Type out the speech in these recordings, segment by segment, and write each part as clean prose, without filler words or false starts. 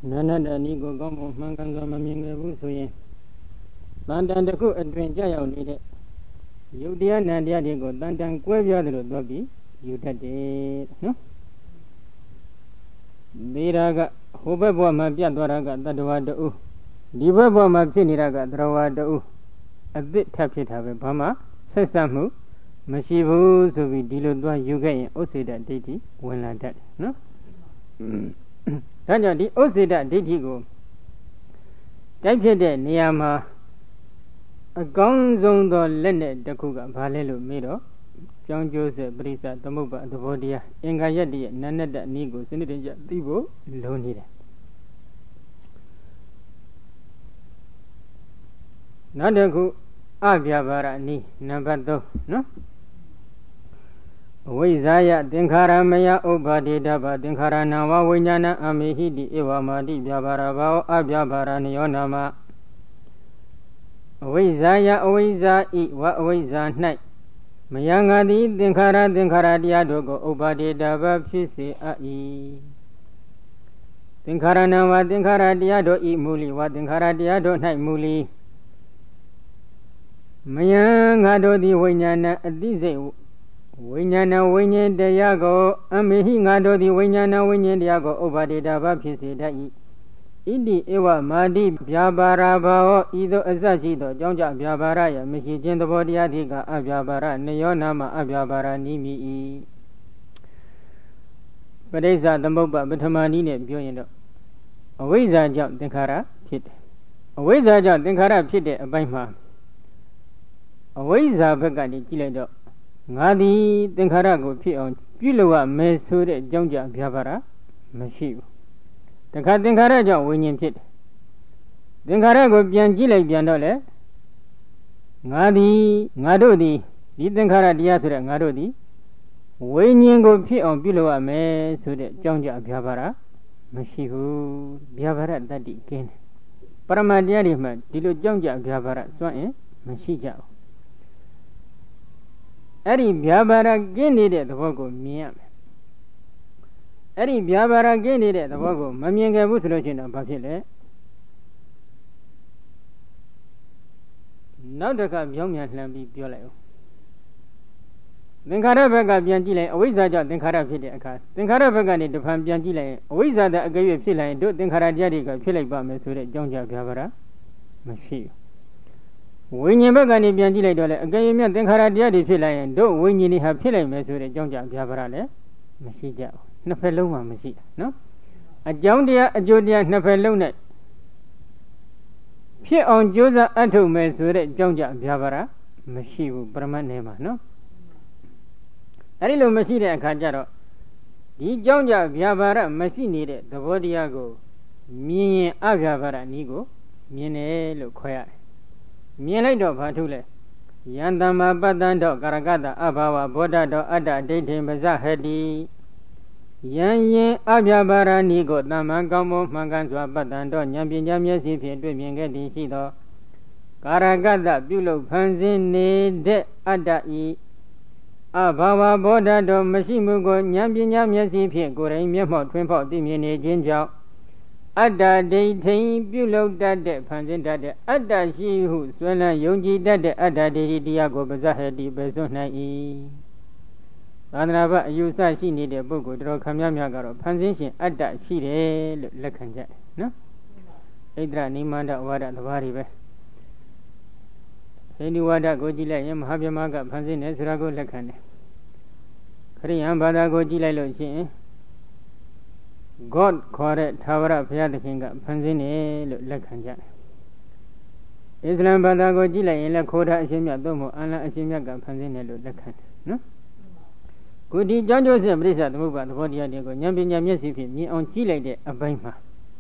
Nana Nigo Gomo Manganza Maminga Busuye Bandan the cook and drink Jaya needed. You dear Nadia Digo, Dandan Quavia the doggy, you did it, no? Diraga, Hubabo Mabia Doraga, the Dwada, Divabo Mabsiniraga, Drawada, a bit tapit have a Bama, says Samu, Mashivu, so we deal with you gay, Osida Diti, when like that, no? Tanya Osida Ditigo. Type it, Niama. A gong zone the Leonard the Kuga, Valelu Mido, John Joseph Brisa, the Muba, the Vodia, Engayadi, Nanada Nigo, Senator Tibo, Lonida. Nadaku Aviavara ni, Nabado, no? Wizaya, Dinkara Maya, Obadi Daba, Dinkara Nawa, Winyana, Amihidi, Iwamadi, Biabara, Abiabara, Nionama. Wizaya, Wiza, Iwa, Wiza, Night. Mayangadi, Dinkara, Diadogo, Obadi Daba, Pisi, Ai. Dinkara Nawa, Dinkara, Diado, I Muli, what Dinkara, Diado, Night Muli. Mayangado, the Winyana, Dize. Winyana winye deyago, amihi ngado di winyana winye deyago, obadi daba pisi dai. Idi ewa madi biabara bao, ido azajido, jonja biabara ya, mishi jendo bodi adiga abiabara, neyonama abiabara nimi i. Padeza damoba batamani ne bioyendo. Awiza jam dinkara pite. Awiza jam dinkara pite abaima. Awiza bagani kiledo. Ngadi Dinkarago Pion, Piloa Mesure Jonja Biavara, Mashiv. The cat Dinkaraja winning pit. Dinkarago Biangile Biandole Ngadi Nadodi, Dinkara Diatra Nadodi, winning go Pion Piloa Mesure Jonja Biavara, Mashivu Biavara Daddy Kin. Paramadiarima, Dilo Jonja Biavara, Swan, Mashija. Eri Biabara gained the Vogo Miam. Eri Biabara gained the Vogo, Mamianga Butrojin of Bafile. Now the Gabian Lambi Bioleo. Dinkara Vaga Biangile, always a job, Dinkara Pidaka. Dinkara Vagani, the Pam Biangile, always at the Agay Pila, do Dinkara Jadica, Philip Mesure, Jonja Biavara, Mashi. When you begani Biangile Dole, again, Dinkara Jadi Pila, and do when you have Pila Mesure, Jonja Biavara, Mashija, Napeloma Mashi, no? A Jondia, a Judia, Napelona. She on Josa Anto Mesure, Jonja Biavara, Mashivu, Brahmanema, no? Arilo Mashida and Kajaro. Di Jonja Biavara, Mashini, the Vodiago, Mini Aviavara Nigo, Mine Lukoya. Mieledo Patule Yandama Badando Garagada Abawa Bodado Ada Date Mazahedi Yan Abiabara Nigo Namangamo Manganzwa Badando Nyambi Yamyasi Piedwimingedi Shido Garagada Bulo Panzini De Ada I Abawa Bodado Mashimugo Nyambi Yamyasi Piegore Memo Twimpo Dimini Jinjao Ada dating below that panzin that Ada she who swella yonji that Ada de Diago Bazahedi Bezonai. Anava you said she needed a book with Rokamyagaro, Panzin, Ada she Lekanja. No? Edra Nimanda Wada the Varibe. Any Wada Gojila Yam Habiamaga Panzin Ezrago Lekane. Korean Bada Gojila God correct Tavara Piata Kinga, Panzini, Lekanja. Islam Badago Gila in La Koda Ashimia Domo, Anna Ashimiaga, Panzini, Lekan. No? Could he judge us and Brisa the move at the body of Yambin Yamyasi, me on Chile, a Baima?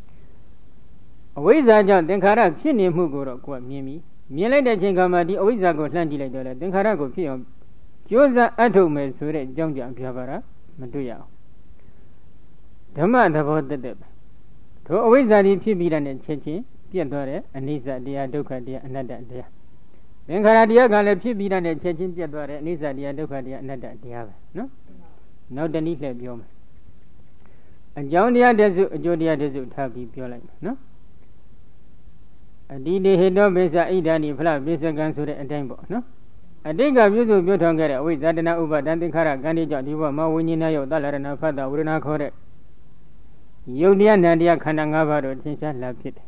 Away Zaja, Denkara, Chini Mugoro, quite Mimi. Miele de Jingamadi, always I go Landila, Denkarago Pion. Josa Atome, Sure, Jonja Piavara, Maduya. Dhamma about the deb. To always that if you be done in Chechi, Piadore, and Nisa dia Duca dia another dia. Then Caradia Gala be done in Chechi, Piadore, Nisa dia Duca dia another dia. No? No, the need let you. ကြောင်းတရားတစုအကျိုးတရားတစုထားပြီးပြောလိုက်နော်အတိတေဟေတောပိစ္ဆဣဒာနိဖလပိစ္ဆကံဆိုတဲ့အတိုင်းပေါ့နော်အတိတ်ကပြုစုပြုထောင်ခဲ့တဲ့အဝိဇ္ဇတနာဥပါဒံသင်္ခါရကံတိကြောင့်ဒီဘဝမှာဝိညာဉ်ရုပ်သလရဏဖတ်တာဝေဒနာခေါ်တဲ့ယုတ်တရားနာတရားခန္ဓာ၅ပါးတို့ထင်ရှားလာဖြစ်တယ်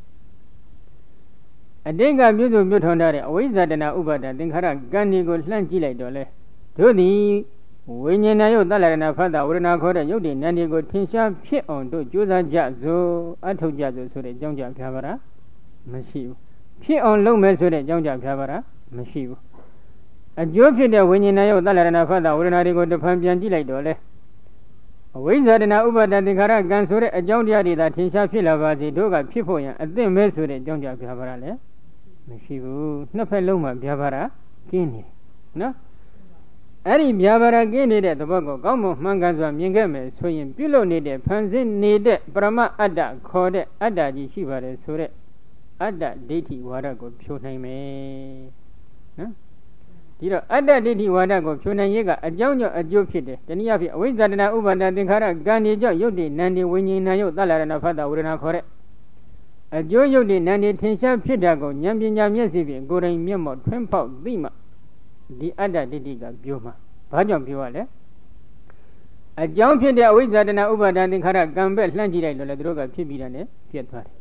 အတိတ်ကပြုစုပြုထောင်တဲ့အဝိဇ္ဇတနာဥပါဒံသင်္ခါရကံဒီကိုလှမ်းကြည့်လိုက်တော့လေတို့သည်ဝိညာဉ်ရုပ်သလရဏဖတ်တာဝေဒနာခေါ်တဲ့ယုတ်တိနာတရားကိုထင်ရှားဖြစ်အောင်တို့ကြိုးစားကြစို့အထောက်ကြစို့ဆိုတဲ့အကြောင်းကြောင့်ဖြာပါလားမရှိဘူးဖြစ်အောင်လုပ်မယ်ဆိုတဲ့အကြောင်းကြောင့်ဖြာပါလားမရှိဘူးအကျိုးဖြစ်တဲ့ဝိညာဉ်ရုပ်သလရဏဖတ်တာဝေဒနာတွေကိုတစ်ဖန်ပြန်ကြည့်လိုက်တော့လေအဝိဇ္ဇာတနာဥပါဒသင်္ခါရကံဆိုတဲ့အကြောင်းတရားတွေသာထင်ရှားဖြစ်လာပါစေတို့ကဖြစ်ဖို့ရန်အသင့်ပဲဆိုတဲ့အကြောင်းကြောင့်ဖြာပါလားလေမရှိဘူးနှစ်ဖက်လုံးမှာဖြာပါလားကင်းနေတယ်နော်အဲ့ဒီဖြာပါလားကင်းနေတဲ့သဘောကိုကောင်းမွန်မှန်ကန်စွာမြင်ခဲ့မယ်ဆိုရင်ပြုလုပ်နေတဲ့ဖန်ဆင်းနေတဲ့ပရမအတ္တခေါ်တဲ့အတ္တကြီးရှိပါတယ်ဆိုတဲ့အတ္တဒိဋ္ဌိဝါဒကိုဖြိုနိုင်မယ်နော်ဒီတော့အတ္တဒိဋ္ဌိဝါဒကိုဖြိုနိုင်ရေးကအကြောင်းကြောင့်အကျိုးဖြစ်တယ်တနည်းအားဖြင့်အဝိဇ္ဇာတနာဥပါဒသင်္ခါရကံဒီကြောင့်ယုတ်တိနန္ဒီဝိညာဉ်ရုပ်သလရဏဖတ်တာဝေဒနာခေါ်တဲ့အကျိုးယုတ်တိနန္ဒီထင်ရှားဖြစ်တာကိုဉာဏ်ပညာမျက်စိဖြင့်ကိုယ်တိုင်မျက်မှောက်ထွန်းပေါက်သိမှဒီအတ္တဒိဋ္ဌိကပြောမှာဘာကြောင့်ပြောရလဲအကြောင်းဖြစ်တဲ့အဝိဇ္ဇာတနာဥပါဒသင်္ခါရကံပဲလှမ်းကြည့်လိုက်လို့လည်းသူတို့ကဖြစ်ပြီးတာနဲ့ပြတ်သွားတယ်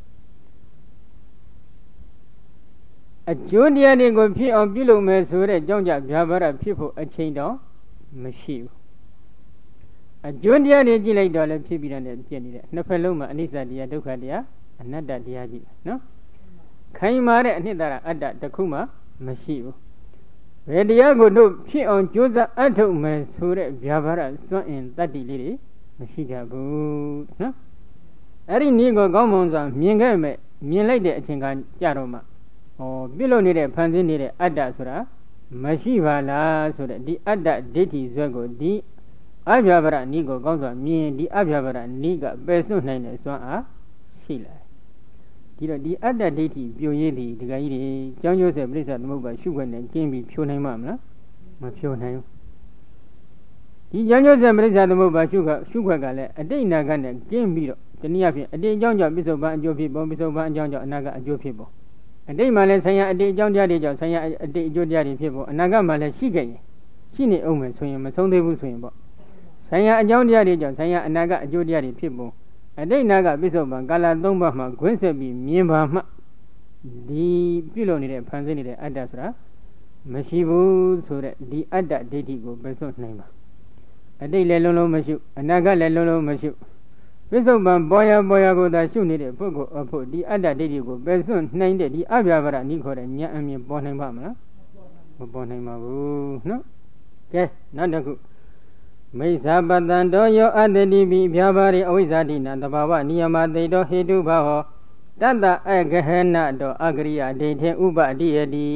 အကျိုးတရားတွေကိုဖြစ်အောင်ပြုလုပ်မယ်ဆိုတဲ့ကြောင့်ကြဗျာပါဒဖြစ်ဖို့အချိန်တော့မရှိဘူးအကျိုးတရားတွေကြည့်လိုက်တော့လည်းဖြစ်ပြီးတာနဲ့ပြည့်နေတယ်နှစ်ဖက်လုံးမှာအနိစ္စတရားဒုက္ခတရားအနတ္တတရားကြီးနော်ခိုင်မာတဲ့အနှစ်သာရအတ္တတစ်ခုမှမရှိဘူးဘယ်တရားကိုတို့ဖြစ်အောင်ကြိုးစားအထုတ်မယ်ဆိုတဲ့ဗျာပါဒစွန့်အင်တတ္တိလေးတွေမရှိကြဘူးနော်အဲ့ဒီနည်းကိုကောင်းမွန်စွာမြင်ခဲ့မယ်မြင်လိုက်တဲ့အချိန်ကကြတော့မှပြုလုပ်နေတဲ့ဖန်ဆင်းနေတဲ့အတ္တဆိုတာမရှိပါလားဆိုတဲ့ဒီအတ္တဒိဋ္ဌိဇွဲကိုဒီအဗျာပါဒနည်းကိုကောင်းစွာမြင်ဒီအဗျာပါဒနည်းကပယ်စွန့်နိုင်တဲ့စွမ်းအားရှိလာတယ်ဒီတော့ဒီအတ္တဒိဋ္ဌိပြိုရည်ဒီဒကာကြီးတွေကျောင်းကျိုးဆက်ပြိဿသမုပ္ပါရှုခွက်နဲ့ကျင်းပြီးဖြိုနိုင်မှာမလားမဖြိုနိုင်ဘူးဒီကျောင်းကျိုးဆက်ပြိဿသမုပ္ပါရှုခွက်ကလည်းအတိတ်နာကနဲ့ကျင်းပြီးတော့တနည်းအားဖြင့်အတိတ်အကြောင်းကြောင့်ပစ္စုပန်အကျိုးဖြစ်ပုံပစ္စုပန်အကြောင်းကြောင့်အနာကအကျိုးဖြစ်ပုံအတိတ်မှာလည်းဆံရအတိတ်အကြောင်းတရားတွေကြောင့်ဆံရအတိတ်အကျိုးတရားတွေဖြစ်ပုံအနာဂတ်မှာလည်းရှိခဲ့ရင်ရှိနေအောင်မယ်ဆိုရင်မဆုံးသေးဘူးဆိုရင်ပေါ့ဆံရအကြောင်းတရားတွေကြောင့်ဆံရအနာဂတ်အကျိုးတရားတွေဖြစ်ပုံအတိတ်နာကပစ္စုပန်ကာလ၃ပါးမှာခွင့်ဆက်ပြီးမြင်ပါမှဒီပြုလုပ်နေတဲ့ဖန်ဆင်းနေတဲ့အတ္တဆိုတာမရှိဘူးဆိုတဲ့ဒီအတ္တဒိဋ္ဌိကိုပယ်စွန့်နိုင်ပါအတိတ်လည်းလုံးလုံးမရှိအနာဂတ်လည်းလုံးလုံးမရှိပစ္စုပန်ပေါ်ရကိုသာရှုနေတဲ့ပုဂ္ဂိုလ်အဖို့ဒီအတ္တဒိဋ္ဌိကိုပယ်စွန့်နိုင်တဲ့ဒီအဗျာပါဒနိခေါ်တဲ့ဉာဏ်အမြင်ပေါ်နိုင်ပါမလားမပေါ်နိုင်ပါဘူးနော်ကဲနောက်တစ်ခုမိစ္ဆာပတံတောယောအတ္တိပိဗျာပါရိအဝိဇ္ဇာတိနံတဘာဝနိယမသိတောဟေတုဘဟောတတ္တအဂဟနတောအဂရိယဒိဋ္ဌိဥပတိယတိ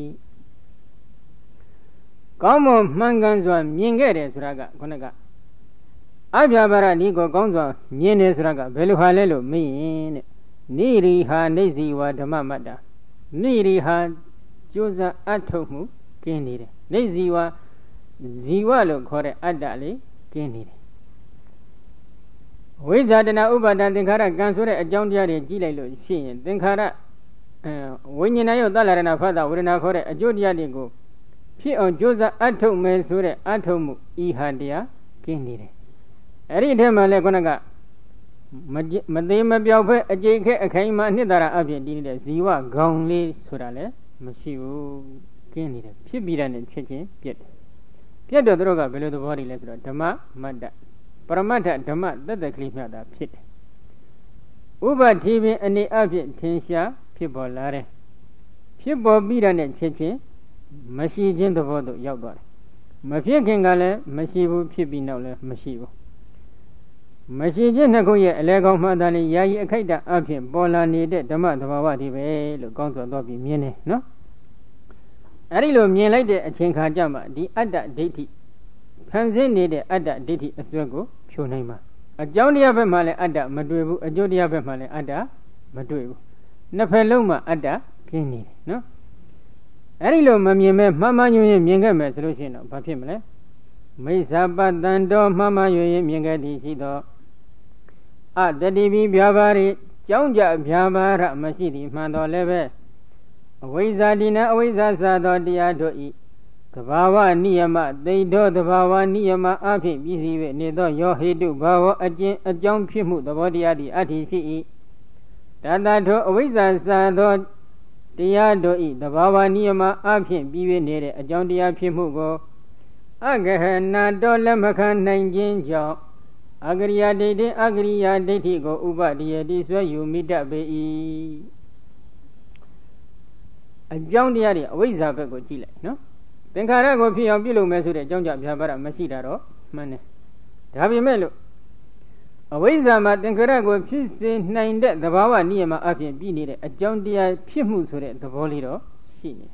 ကောင်းမွန်မှန်ကန်စွာမြင်ခဲ့တယ်ဆိုတာကခုနကအဗျာပါဒနိကိုကောင်းစွာမြင်တယ်ဆိုတာကဘယ်လိုဟာလဲလို့မေးရင်တဲ့နိရိဟာနေဇီဝဓမ္မမတ္တနိရိဟာကျိုးစားအထုတ်မှုကျင်းနေတယ်နေဇီဝဇီဝလို့ခေါ်တဲ့အတ္တလေးကျင်းနေတယ်ဝိဇ္ဇာတနာဥပါဒသင်္ခါရကံဆိုတဲ့အကြောင်းတရားတွေကြည့်လိုက်လို့ရှိရင်သင်္ခါရဝိညာဉ်ရုပ်သလရဏဖတ်တာဝေဒနာခေါ်တဲ့အကျိုးတရားတွေကိုဖြစ်အောင်ကြိုးစားအထုတ်မယ်ဆိုတဲ့အထုတ်မှုဤဟာတရားကျင်းနေတယ်အဲ့ဒီထဲမှာလည်းခုနကမသေးမပြောက်ဖက်အကျိတ်ခဲအခိုင်အမာအနှစ်သာရအဖြစ်တည်နေတဲ့ဇီဝခေါင်လေးဆိုတာလည်းမရှိဘူးကျင်းနေတယ်ဖြစ်ပြီးတဲ့နဲ့ချက်ချင်းပြတ်တယ်ပြတ်တော့သူတို့ကဘယ်လိုသဘောတွေလဲဆိုတော့ဓမ္မမတ္တပရမတ္ထဓမ္မသက်သက်ကလေးမှတာဖြစ်တယ်ဥပတိပင်အနေအဖြစ်ထင်ရှားဖြစ်ပေါ်လာတယ်ဖြစ်ပေါ်ပြီးတဲ့နဲ့ချက်ချင်းမရှိခြင်းသဘောသို့ရောက်သွားတယ်မဖြစ်ခင်ကလည်းမရှိဘူးဖြစ်ပြီးနောက်လည်းမရှိဘူးမရှိခြင်းနှစ်ခုရဲ့အလဲကောင်းမှန်တယ်လေယာယီအခိုက်အအဖြစ်ပေါ်လာနေတဲ့ဓမ္မသဘာဝတွေပဲလို့ကောင်းစွာတော့ပြီးမြင်တယ်နော်အဲ့ဒီလိုမြင်လိုက်တဲ့အချိန်ခါကျမှဒီအတ္တဒိဋ္ဌိဖန်ဆင်းနေတဲ့အတ္တဒိဋ္ဌိအစွဲကိုဖြိုနိုင်မှာအကြောင်းတရားဘက်မှလည်းအတ္တမတွေ့ဘူးအကျိုးတရားဘက်မှလည်းအတ္တမတွေ့ဘူးနှစ်ဖက်လုံးမှာအတ္တကျင်းနေတယ်နော်အဲ့ဒီလိုမမြင်မဲ့မှန်မှန်ယွင်ရင်မြင်ခဲ့မယ်ဆိုလို့ရှိရင်တော့ဘာဖြစ်မလဲမိစ္ဆာပတံတောမှန်မှန်ယွင်ရင်မြင်ခဲ့သည်ရှိသောတတိပိဗျာပါရိကြောင်းကြဗျာပါရမရှိသည်မှန်တော်လည်းပဲအဝိဇ္ဇာတိနအဝိဇ္ဇာသာသောတရားတို့ဤသဘာဝနိယမသိသောသဘာဝနိယမအဖြစ်ပြည့်စုံ၍နေသောယောဟိတုဘာဝအကျင့်အကြောင်းဖြစ်မှုသဘောတရားသည်အတ္တိရှိ၏တတထိုအဝိဇ္ဇာသာသောတရားတို့ဤသဘာဝနိယမအဖြစ်ပြည့်၍နေတဲ့အကြောင်းတရားဖြစ်မှုကိုအဂဟနာတော်လက်မခံနိုင်ခြင်းကြောင့်အကရိယာဒိဋ္ဌိအကရိယာဒိဋ္ဌိကိုဥပဒိယတိဆွဲယူမိတတ်ပေ၏အကြောင်းတရားတွေအဝိဇ္ဇာဘက်ကိုကြည့်လိုက်နော်သင်္ခါရကိုဖြစ်အောင်ပြုလုပ်မယ်ဆိုတဲ့အကြောင်းကြောင့်ဗျာပါဒမရှိတာတော့မှန်တယ်ဒါပေမဲ့လို့အဝိဇ္ဇာမှာသင်္ခါရကိုဖြစ်စေနိုင်တဲ့သဘာဝနိယမအဖြစ်ပြီးနေတဲ့အကြောင်းတရားဖြစ်မှုဆိုတဲ့သဘောလေးတော့ရှိနေ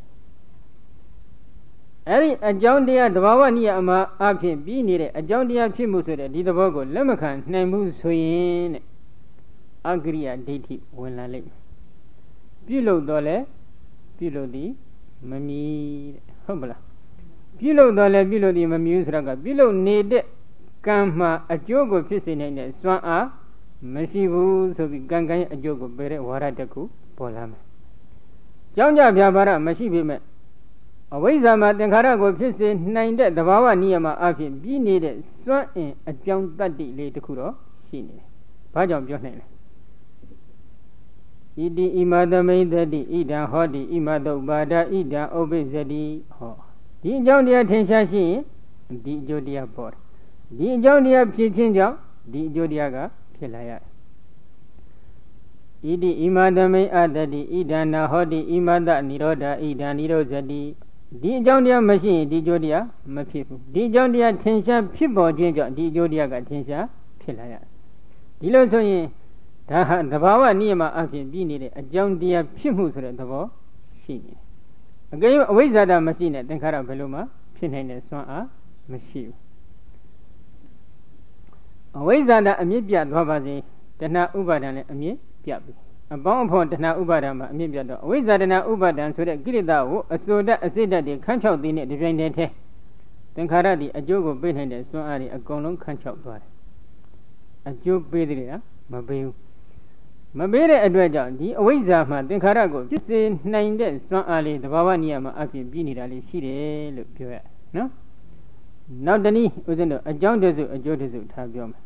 အဲ့ဒီအကြောင်းတရားသဘာဝနိယမအဖြစ်ပြီးနေတဲ့အကြောင်းတရားဖြစ်မှုဆိုတဲ့ဒီသဘောကိုလက်မခံနိုင်ဘူးဆိုရင်တဲ့အကရိယာဒိဋ္ဌိဝင်လာလိမ့်မယ်ပြုလုပ်တော့လဲပြုလုပ်သည်မမီတဲ့ဟုတ်ပလားပြုလုပ်တော့လဲပြုလုပ်သည်မမီဘူးဆိုတော့ကပြုလုပ်နေတဲ့ကံမှာအကျိုးကိုဖြစ်စေနိုင်တဲ့စွမ်းအားမရှိဘူးဆိုပြီးကံရဲ့အကျိုးကိုပယ်တဲ့ဝါဒတစ်ခုပေါ်လာမယ်ကြောင်းကြဗျာပါဒမရှိပေမဲ့အဝိဇ္ဇာမှာသင်္ခါရကိုဖြစ်စေနိုင်တဲ့သဘာဝနိယမအဖြစ်ပြီးနေတဲ့စွမ်းအင်အကြောင်းတတ္တိလေးတစ်ခုတော့ရှိနေတယ်။ဘာကြောင့်ပြောနိုင်လဲ။ဣတိဣမသမိတ္တိဣဒံဟောတိဣမတုပ္ပါဒဣဒံဥပ္ပိသတိဟောဒီအကြောင်းတရားထင်ရှားရှိရင်ဒီအကျိုးတရားပေါ်တယ်။ဒီအကြောင်းတရားဖြစ်ခြင်းကြောင့်ဒီအကျိုးတရားကဖြစ်လာရတယ်။ဣတိဣမသမိအတ္တိဣဒံနာဟောတိဣမတနိရောဓဣဒံနိရောဇတိဒီအကြောင်းတရားမရှိရင်ဒီအကျိုးတရားမဖြစ်ဘူးဒီအကြောင်းတရားထင်ရှားဖြစ်ပေါ်ခြင်းကြောင့်ဒီအကျိုးတရားကထင်ရှားဖြစ်လာရတယ်ဒီလိုဆိုရင်ဒါဟာသဘာဝနိယမအဖြစ်ပြီးနေတဲ့အကြောင်းတရားဖြစ်မှုဆိုတဲ့သဘောရှိနေတယ်အကယ်၍အဝိဇ္ဇာတမရှိနဲ့သင်္ခါရဘယ်လိုမှဖြစ်နိုင်တဲ့စွမ်းအားမရှိဘူးအဝိဇ္ဇာတအမြင့်ပြသွားပါစေတဏှာဥပါဒံလည်းအမြင့်ပြပြီအပေါင်းအဖော်တဏှာဥပါဒံမှာအမြင့်ပြတော့အဝိဇ္ဇာတဏှာဥပါဒံဆိုတဲ့ကိရိတာကိုအစိုးတတ်အစိတ်တတ်တွေခန်းချောက်သေးနဲ့ဒီပြိုင်တည်းထဲသင်္ခါရဒီအကျိုးကိုပေးနိုင်တဲ့စွမ်းအားတွေအကုန်လုံးခန်းချောက်သွားတယ်အကျိုးပေးတယ်ကမပေးဘူးမပေးတဲ့အတွက်ကြောင့်ဒီအဝိဇ္ဇာမှာသင်္ခါရကိုဖြစ်စေနိုင်တဲ့စွမ်းအားလေးသဘာဝနိယမအဖြစ်ပြီးနေတာလေးရှိတယ်လို့ပြောရနော်နောက်တနည်းဦးဇင်းတို့အကြောင်းတစုအကျိုးတစုထားပြောမယ်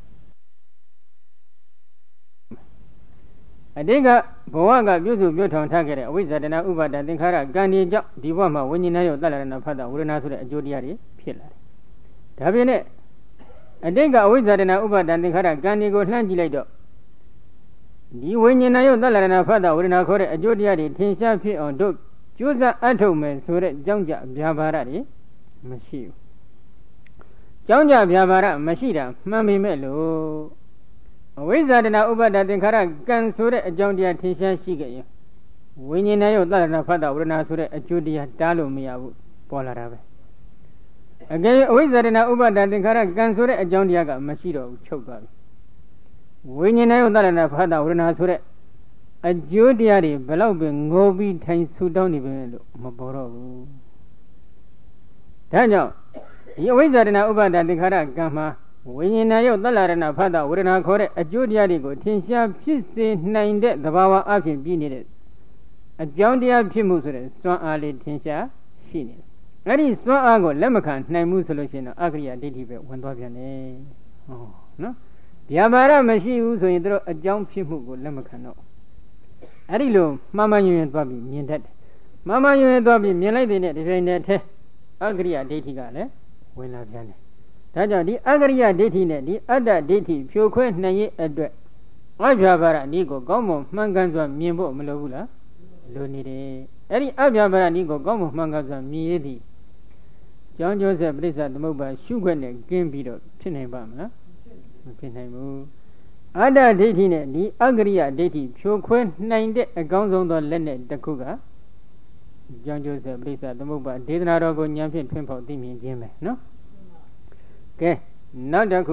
အတိတ်ကဘဝကပြုစုပြုထောင်ထားခဲ့တဲ့အဝိဇ္ဇာတဏှာဥပါဒသင်္ခါရကံဒီကြောင့်ဒီဘဝမှာဝိညာဉ်နဲ့ရောတလရဏဖတ်တာဝေဒနာဆိုတဲ့အကျိုးတရားတွေဖြစ်လာတယ်။ဒါပြင်နဲ့အတိတ်ကအဝိဇ္ဇာတဏှာဥပါဒသင်္ခါရကံဒီကိုလှမ်းကြည့်လိုက်တော့ဒီဝိညာဉ်နဲ့ရောတလရဏဖတ်တာဝေဒနာခေါ်တဲ့အကျိုးတရားတွေထင်ရှားဖြစ်အောင်တို့ကြိုးစားအထုတ်မယ်ဆိုတဲ့ကြောင်းကြဗျာပါဒတွေမရှိဘူး။ကြောင်းကြဗျာပါဒမရှိတာမှန်ပေမဲ့လို့အဝိဇ္ဇာတဏှာဥပါဒသင်္ခါရကံဆိုတဲ့အကြောင်းတရားထင်ရှားရှိခဲ့ရင်ဝိညာဉ်နဲ့ရောတလရဏဖတ်တာဝေဒနာဆိုတဲ့အကျိုးတရားတားလို့မရဘူးပေါ်လာတာပဲအကယ်အဝိဇ္ဇာတဏှာဥပါဒသင်္ခါရကံဆိုတဲ့အကြောင်းတရားကမရှိတော့ဘူးချုပ်သွားပြီဝိညာဉ်နဲ့ရောတလရဏဖတ်တာဝေဒနာဆိုတဲ့အကျိုးတရားတွေဘလောက်ပဲငိုပြီးထိုင်ဆူတောင်းနေပဲလို့မပေါ်တော့ဘူးဒါကြောင့်ဒီအဝိဇ္ဇာတဏှာဥပါဒသင်္ခါရကံမှာဝိညာဉ်နဲ့ရောတလရဏဖတ်တာဝေဒနာခေါ်တဲ့အကျိုးတရားတွေကိုထင်ရှားဖြစ်စေနိုင်တဲ့သဘာဝအဖြစ်ပြီးနေတဲ့အကြောင်းတရားဖြစ်မှုဆိုတဲ့စွမ်းအားလေးထင်ရှားရှိနေတယ်။အဲ့ဒီစွမ်းအားကိုလက်မခံနိုင်မှုဆိုလို့ရှိရင်တော့အကရိယာဒိဋ္ဌိပဲဝင်သွားပြန်တယ်။ဟောနော်။ဗျာပါဒမရှိဘူးဆိုရင်တို့အကြောင်းဖြစ်မှုကိုလက်မခံတော့။အဲ့ဒီလိုမှားမှန်ယွင်သွားပြီးမြင်တတ်တယ်။မှားမှန်ယွင်သွားပြီးမြင်လိုက်တဲ့ဒီတိုင်းနဲ့ထဲအကရိယာဒိဋ္ဌိကလည်းဝင်လာပြန်တယ်။ဒါကြောင့်ဒီအကရိယဒိဋ္ဌိနဲ့ဒီအတ္တဒိဋ္ဌိဖြိုခွဲနိုင်ရဲ့အတွက်အဗျာပါဒနည်းကိုကောင်းမွန်မှန်ကန်စွာမြင်ဖို့မလိုဘူးလားလိုနေတယ်အဲ့ဒီအဗျာပါဒနည်းကိုကောင်းမွန်မှန်ကန်စွာမြင်ရသည်ကြောင်းကျိုးဆက်ပရိစ္ဆသမုပ္ပါရှုခွက်နဲ့ကင်းပြီးတော့ဖြစ်နိုင်ပါမလားမဖြစ်နိုင်ဘူးအတ္တဒိဋ္ဌိနဲ့ဒီအကရိယဒိဋ္ဌိဖြိုခွဲနိုင်တဲ့အကောင်းဆုံးသောလက်နဲ့တစ်ခုကကြောင်းကျိုးဆက်ပရိစ္ဆသမုပ္ပါဒေသနာတော်ကိုဉာဏ်ဖြင့်ထွန်းဖောက်သိမြင်ခြင်းပဲနော်ကဲနောက်တစ်ခု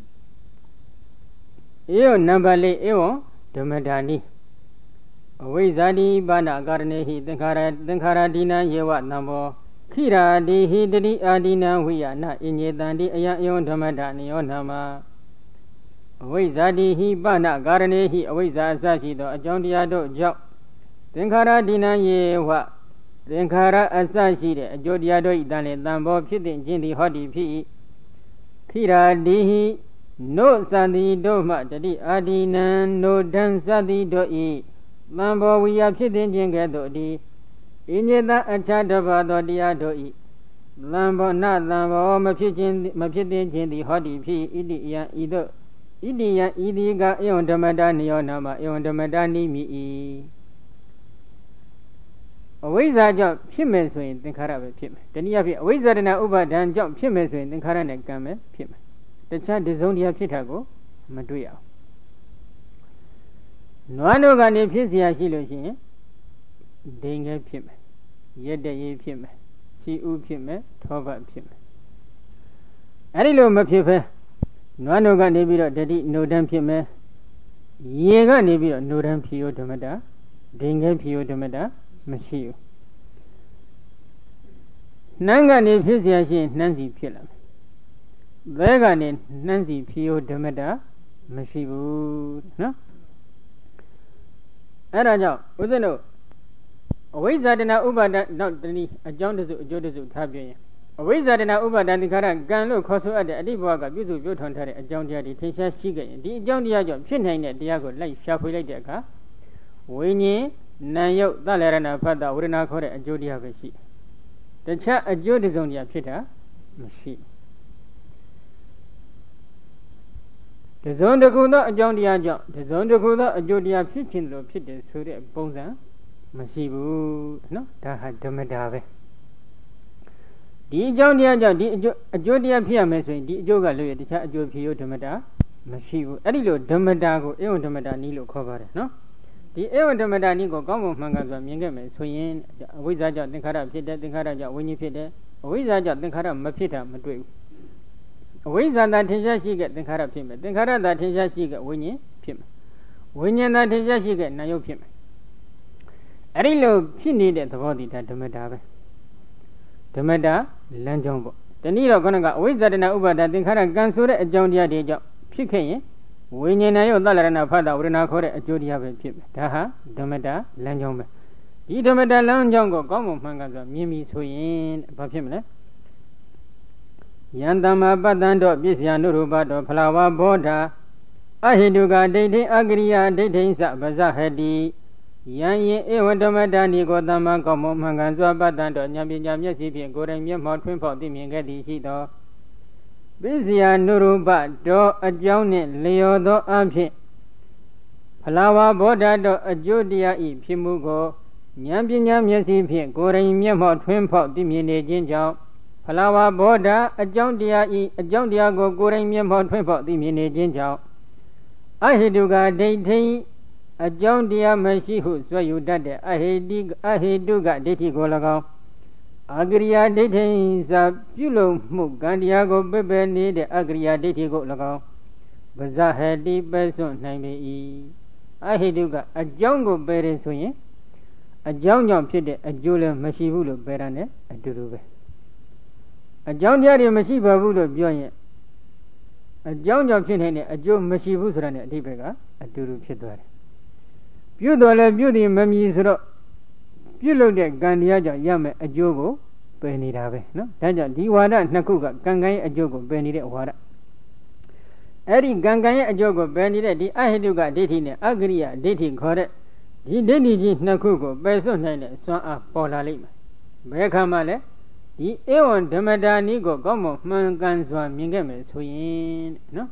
ဧဝနံပါတ်၄ဧဝံဓမ္မဒါနိအဝိဇ္ဇာတိပါဏကာရဏေဟိသင်္ခါရဒိနံယေဝနံဘောခိရာတိဟိတတိအာဒိနံဝိယနာအညေတံတိအယံဧဝံဓမ္မဒါနိယောနာမအဝိဇ္ဇာတိဟိပဏကာရဏေဟိအဝိဇ္ဇာအစရှိသောအကြောင်းတရားတို့ကြောင့်သင်္ခါရဒိဏယေဝသင်္ခါရအစရှိတဲ့အကျိုးတရားတို့၏တန်လေတန်ဘောဖြစ်တဲ့ခြင်းသည်ဟောတိဖြစ်၏ခိရာတိဟိနို့သတိတို့မှတတိအာဒီနံနိုဒံသတိတို့၏တန်ဘောဝိယဖြစ်တဲ့ခြင်းကဲ့သို့ဒီဣညေတအခြားတစ်ပါးသောတရားတို့၏သံဘောနသံဘောမဖြစ်တဲ့ခြင်းသည်ဟောတိဖြစ်ဣတိယံဤသို့ဣတိယံဤဒီကဧဝံဓမ္မတာနိယောနာမဧဝံဓမ္မတာနိမိ၏အဝိဇ္ဇာကြောင့်ဖြစ်မယ်ဆိုရင်သင်္ခါရပဲဖြစ်မယ်တနည်းအားဖြင့်အဝိဇ္ဇာတဏဥပါဒံကြောင့်ဖြစ်မယ်ဆိုရင်သင်္ခါရနဲ့ကံပဲဖြစ်မယ်တခြားတစုံတရာဖြစ်တာကိုမတွေ့အောင်နွားတို့ကနေဖြစ်เสียရှိလို့ရှိရင်ဒိန်ခဲဖြစ်မယ်ရက်တရေဖြစ်မယ်ခြေဥဖြစ်မယ်ထောပတ်ဖြစ်မယ်အဲ့ဒီလိုမဖြစ်ဘဲနွားတို့ကနေပြီးတော့တတိနိုဒံဖြစ်မယ်ရေကနေပြီးတော့နိုဒံဖြစ်ရောဓမ္မတာဒိန်ခဲဖြစ်ရောဓမ္မတာမရှိဘူးနှမ်းကနေဖြစ်เสียရှိရင်နှမ်းစီဖြစ်လာမယ်ဘဲကနေနှမ်းစီဖြစ်ရောဓမ္မတာမရှိဘူးနော်အဲ့ဒါကြောင့်ဦးဇင်းတို့အဝိဇ္ဇာတဏဥပါဒနောက်တနည်းအကြောင်းတစုအကျိုးတစုထားပြရင်အဝိဇ္ဇာတဏဥပါဒသင်္ခါရကံလို့ခေါ်ဆိုအပ်တဲ့အတိဘဝကပြုစုပြုထွန်းထားတဲ့အကြောင်းတရားတွေထင်ရှားရှိခဲ့ရင်ဒီအကြောင်းတရားကြောင့်ဖြစ်နိုင်တဲ့တရားကိုလိုက်ရှာဖွေလိုက်တဲ့အခါဝိညာဉ်နာယုတ်သလရဏဖတ်တာဝေဒနာခေါ်တဲ့အကျိုးတရားပဲရှိတခြားအကျိုးတစုံတရားဖြစ်တာမရှိတစုံတစ်ခုသောအကြောင်းတရားကြောင့်တစုံတစ်ခုသောအကျိုးတရားဖြစ်ခြင်းလို့ဖြစ်တယ်ဆိုတဲ့ပုံစံမရှိဘူးနော်ဒါဟာဓမ္မတာပဲဒီအကြောင်းတရားကြောင့်ဒီအကျိုးတရားဖြစ်ရမယ်ဆိုရင်ဒီအကျိုးကလို့ရတခြားအကျိုးဖြစ်ရဓမ္မတာမရှိဘူးအဲ့ဒီလိုဓမ္မတာကိုဧဝံဓမ္မတာနည်းလို့ခေါ်ပါတယ်နော်ဒီဧဝံဓမ္မတာနည်းကိုကောင်းကောင်းမှန်ကန်စွာမြင်ခဲ့မယ်ဆိုရင်အဝိဇ္ဇာကြောင့်သင်္ခါရဖြစ်တယ်သင်္ခါရကြောင့်ဝိညာဉ်ဖြစ်တယ်အဝိဇ္ဇာကြောင့်သင်္ခါရမဖြစ်တာမတွေ့ဘူးအဝိဇ္ဇာသာထင်ရှားရှိခဲ့သင်္ခါရဖြစ်မယ်သင်္ခါရသာထင်ရှားရှိခဲ့ဝိညာဉ်ဖြစ်မယ်ဝိညာဉ်သာထင်ရှားရှိခဲ့နာယုတ်ဖြစ်မယ်အဲ့ဒီလိုဖြစ်နေတဲ့သဘောတည်တာဓမ္မတာပဲဓမ္မတာလမ်းကြောင်းပေါ့တနည်းတော့ခေါင်းကအဝိဇ္ဇာတဏဥပါဒသင်္ခါရကံဆိုတဲ့အကြောင်းတရားတွေကြောင့်ဖြစ်ခဲ့ရင်ဝိညာဉ်နဲ့ရောသလရဏဖတ်တာဝေဒနာခေါ်တဲ့အကျိုးတရားပဲဖြစ်မယ်ဒါဟာဓမ္မတာလမ်းကြောင်းပဲဒီဓမ္မတာလမ်းကြောင်းကိုကောင်းမွန်မှန်ကန်စွာမြင်ပြီးဆိုရင်ဘာဖြစ်မလဲယံတမ္မာပတ္တံတော့ပစ္စယနုရူပတော့ဖလာဝဘောဓာအဟိတုကဒိဋ္ဌိအကရိယာဒိဋ္ဌိသဗဇဟတိယံယေဧဝဓမ္မတာနိကိုတမ္မာကောင်းမွန်မှန်ကန်စွာပတ္တံတော့ဉာဏ်ပညာမျက်စိဖြင့်ကိုယ်တိုင်မျက်မှောက်ထွန်းဖောက်သိမြင်ခဲ့သည်ရှိသောပစ္စယနုရူပတော့အကြောင်းနှင့်လျော်သောအဖြစ်ဖလာဝဘောဓာတော့အကျိုးတရားဤဖြစ်မှုကိုဉာဏ်ပညာမျက်စိဖြင့်ကိုယ်တိုင်မျက်မှောက်ထွန်းဖောက်သိမြင်နေခြင်းကြောင့်ဖလာဝဘောဓာအကြောင်းတရားဤအကြောင်းတရားကိုကိုယ်တိုင်မျက်မှောက်ထွန်းဖောက်သိမြင်နေခြင်းကြောင့်အဟိတုကဒိဋ္ဌိအကြောင်းတရားမရှိဟုဆွဲယူတတ်တဲ့အဟိတုကဒိဋ္ဌိကို၎င်းအကရိယာဒိဋ္ဌိစာပြုလုပ်မှုကံတရားကိုပယ်ပယ်နေတဲ့အကရိယာဒိဋ္ဌိကို၎င်းဗဇဟတိပယ်စွန့်နိုင်ပေ၏အဟိတုကအကြောင်းကိုပယ်တယ်ဆိုရင်အကြောင်းကြောင့်ဖြစ်တဲ့အကျိုးလည်းမရှိဘူးလို့ပယ်တာ ਨੇ အတူတူပဲအကြောင်းတရားတွေမရှိပါဘူးလို့ပြောရင်အကြောင်းကြောင့်ဖြစ်နေတဲ့အကျိုးမရှိဘူးဆိုတာ ਨੇ အဓိပ္ပာယ်ကအတူတူဖြစ်သွားတယ်ပြုတော်လည်းပြုသည်မမြည်ဆိုတော့ပြုလုပ်တဲ့ကံတရားကြောင့်ရမယ်အကျိုးကိုပယ်နေတာပဲနော်ဒါကြောင့်ဒီဝါဒနှစ်ခုကကံကံရဲ့အကျိုးကိုပယ်နေတဲ့ဝါဒအဲ့ဒီကံကံရဲ့အကျိုးကိုပယ်နေတဲ့ဒီအဟိတုကဒိဋ္ဌိနဲ့အကရိယဒိဋ္ဌိခေါ်တဲ့ဒီဒိဋ္ဌိကြီးနှစ်ခုကိုပယ်စွန့်နိုင်တဲ့စွမ်းအားပေါ်လာလိမ့်မယ်ဘယ်ခါမှလဲဒီဧဝံဓမ္မတာနည်းကိုကောင်းမွန်မှန်ကန်စွာမြင်ခဲ့မယ်ဆိုရင်နော်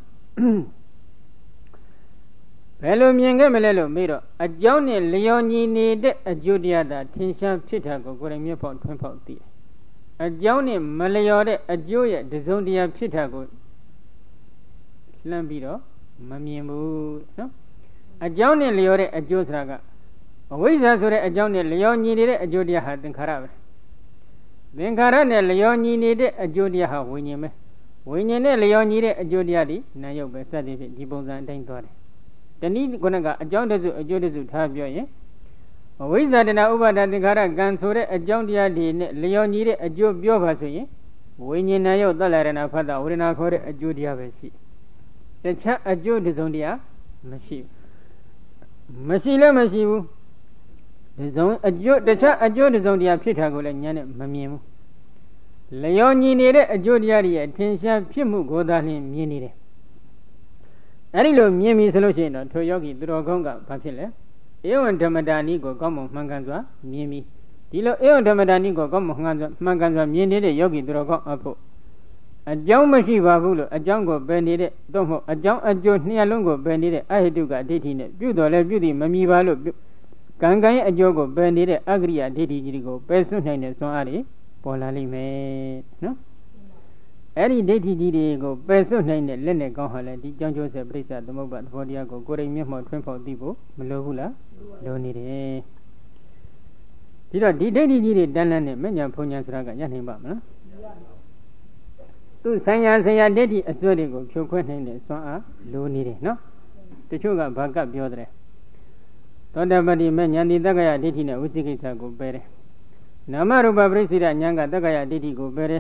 ဘယ်လိုမြင်ခဲ့မလဲလို့မေးတော့အကြောင်းနဲ့လျော်ညီနေတဲ့အကျိုးတရားသာထင်ရှားဖြစ်တာကိုကိုယ်တိုင်မျက်ဖောက်ထွန်းဖောက်သိတယ်အကြောင်းနဲ့မလျော်တဲ့အကျိုးရဲ့တစုံတရာဖြစ်တာကိုလှမ်းပြီးတော့မမြင်ဘူးနော်အကြောင်းနဲ့လျော်တဲ့အကျိုးဆိုတာကအဝိဇ္ဇာဆိုတဲ့အကြောင်းနဲ့လျော်ညီနေတဲ့အကျိုးတရားဟာသင်္ခါရပဲသင်္ခါရနဲ့လျော်ညီနေတဲ့အကျိုးတရားဟာဝိညာဉ်ပဲဝိညာဉ်နဲ့လျော်ညီတဲ့အကျိုးတရားဒီနာယုတ်ပဲစသည်ဖြင့်ဒီပုံစံအတိုင်းသွားတယ်တနည်းခုနကအကြောင်းတစုအကျိုးတစုထားပြောရင်အဝိဇ္ဇာတဏဥပါဒသင်္ခါရကံဆိုတဲ့အကြောင်းတရားတွေနဲ့လျော်ညီတဲ့အကျိုးပြောပါဆိုရင်ဝိညာဉ်နာယုတ်သလရဏဖတ်တာဝေဒနာခေါ်တဲ့အကျိုးတရားပဲရှိတခြားအကျိုးတစ်စုံတရာမရှိလည်းမရှိဘူးတစ်စုံအကျိုးတခြားအကျိုးတစ်စုံတရာဖြစ်တာကိုလည်းဉာဏ်နဲ့မမြင်ဘူးလျော်ညီနေတဲ့အကျိုးတရားတွေရဲ့ထင်ရှားဖြစ်မှုကိုသာလျှင်မြင်နေတယ်အဲ့ဒီလိုမြင်ပြီဆိုလို့ရှိရင်တော့ထိုယောဂီသူတော်ကောင်းကဘာဖြစ်လဲဧဝံဓမ္မတာနိကိုကောင်းမွန်မှန်ကန်စွာမြင်ပြီဒီလိုဧဝံဓမ္မတာနိကိုကောင်းမွန်မှန်ကန်စွာမြင်နေတဲ့ယောဂီသူတော်ကောင်းအဖို့အကြောင်းမရှိပါဘူးလို့အကြောင်းကိုပယ်နေတဲ့သို့မဟုတ်အကြောင်းအကျိုးနှစ်လုံးကိုပယ်နေတဲ့အဟိတုကဒိဋ္ဌိနဲ့ပြုတော်လဲပြုသည်မမီပါလို့ကံကံရဲ့အကျိုးကိုပယ်နေတဲ့အဂရိယဒိဋ္ဌိကြီးကိုပယ်စွန့်နိုင်တဲ့စွမ်းအားတွေပေါ်လာလိမ့်မယ်နော်အဲ့ဒီဒိဋ္ဌိကြီးတွေကိုပယ်စွန့်နိုင်တဲ့လက်နဲ့ကောင်းဟာလဲဒီကြောင့်ကျိုးဆက်ပြိဿသမုပ္ပါသဘောတရားကိုကိုယ်တိုင်မျက်မှောက်ထွန်းဖော်သိဖို့မလိုဘူးလားလိုနေတယ်ဒီတော့ဒီဒိဋ္ဌိကြီးတွေတန်းလန်းနဲ့မညာဖုန်ညာဆိုတာကရနိုင်ပါမလားသူဆိုင်ရာဆရာဒိဋ္ဌိအစွဲတွေကိုဖြိုခွဲနိုင်တဲ့စွမ်းအားလိုနေတယ်နော်တချို့ကဘာကပြောတယ်သောတပတ္တိမဉာဏ်ဒီတက္ကရာဒိဋ္ဌိနဲ့ဝိသိကိစ္စကိုပယ်တယ်နာမရူပပရိစ္ဆေဒဉာဏ်ကတက္ကရာဒိဋ္ဌိကိုပယ်တယ်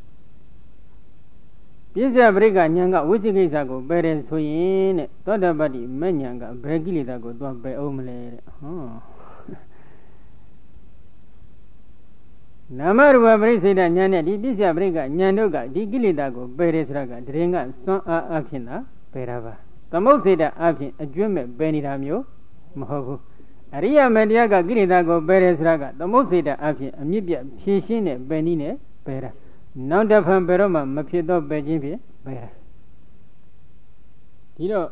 ပြစ္ဆပရိက္ခဉာဏ်ကဝိသိကိစ္စကိုပယ်တယ်ဆိုရင်တဲ့သောတပတ္တိမဉာဏ်ကဘယ်ကိလေသာကိုသွားပယ်အောင်မလဲတဲ့ဟောနာမရူပပရိစ္ဆေဒဉာဏ်နဲ့ဒီပြစ္ဆပရိက္ခဉာဏ်တို့ကဒီကိလေသာကိုပယ်တယ်ဆိုတာကတရင်ကစွမ်းအားအဖြစ်သာပယ်တာပါသမုတ်စေတအဖြစ်အကျွတ်မဲ့ပယ်နေတာမျိုးမဟုတ်ဘူးအရိယမေတ္တရားကကိလေသာကိုပယ်တယ်ဆိုတာကသမုတ်စေတအဖြစ်အမြင့်ပြဖြည့်ရှင်းတဲ့ပယ်နည်းနဲ့ပယ်တာနောက်တစ်ဖန်ပယ်တော့မှမဖြစ်တော့ပယ်ခြင်းဖြင့်ပယ်တာဒီတော့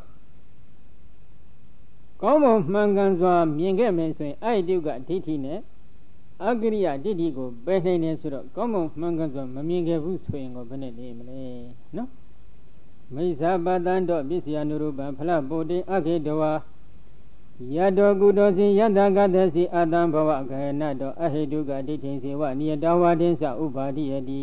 ကောင်းမွန်မှန်ကန်စွာမြင်ခဲ့မယ်ဆိုရင်အဲ့ဒီတုကဒိဋ္ဌိနဲ့အဂရိယဒိဋ္ဌိကိုပယ်နိုင်တယ်ဆိုတော့ကောင်းမွန်မှန်ကန်စွာမမြင်ခဲ့ဘူးဆိုရင်ကိုဘယ်နဲ့နေမလဲနော်မိစ္ဆာပတ္တံတော့ပစ္စယနုရူပံဖလပုတေအခေတဝါယတောကုတောစီယတကတစီအတံဘဝခေနတောအဟိတုကဒိဋ္ဌိစေဝနိယတဝါတင်္စဥပါတိယတိ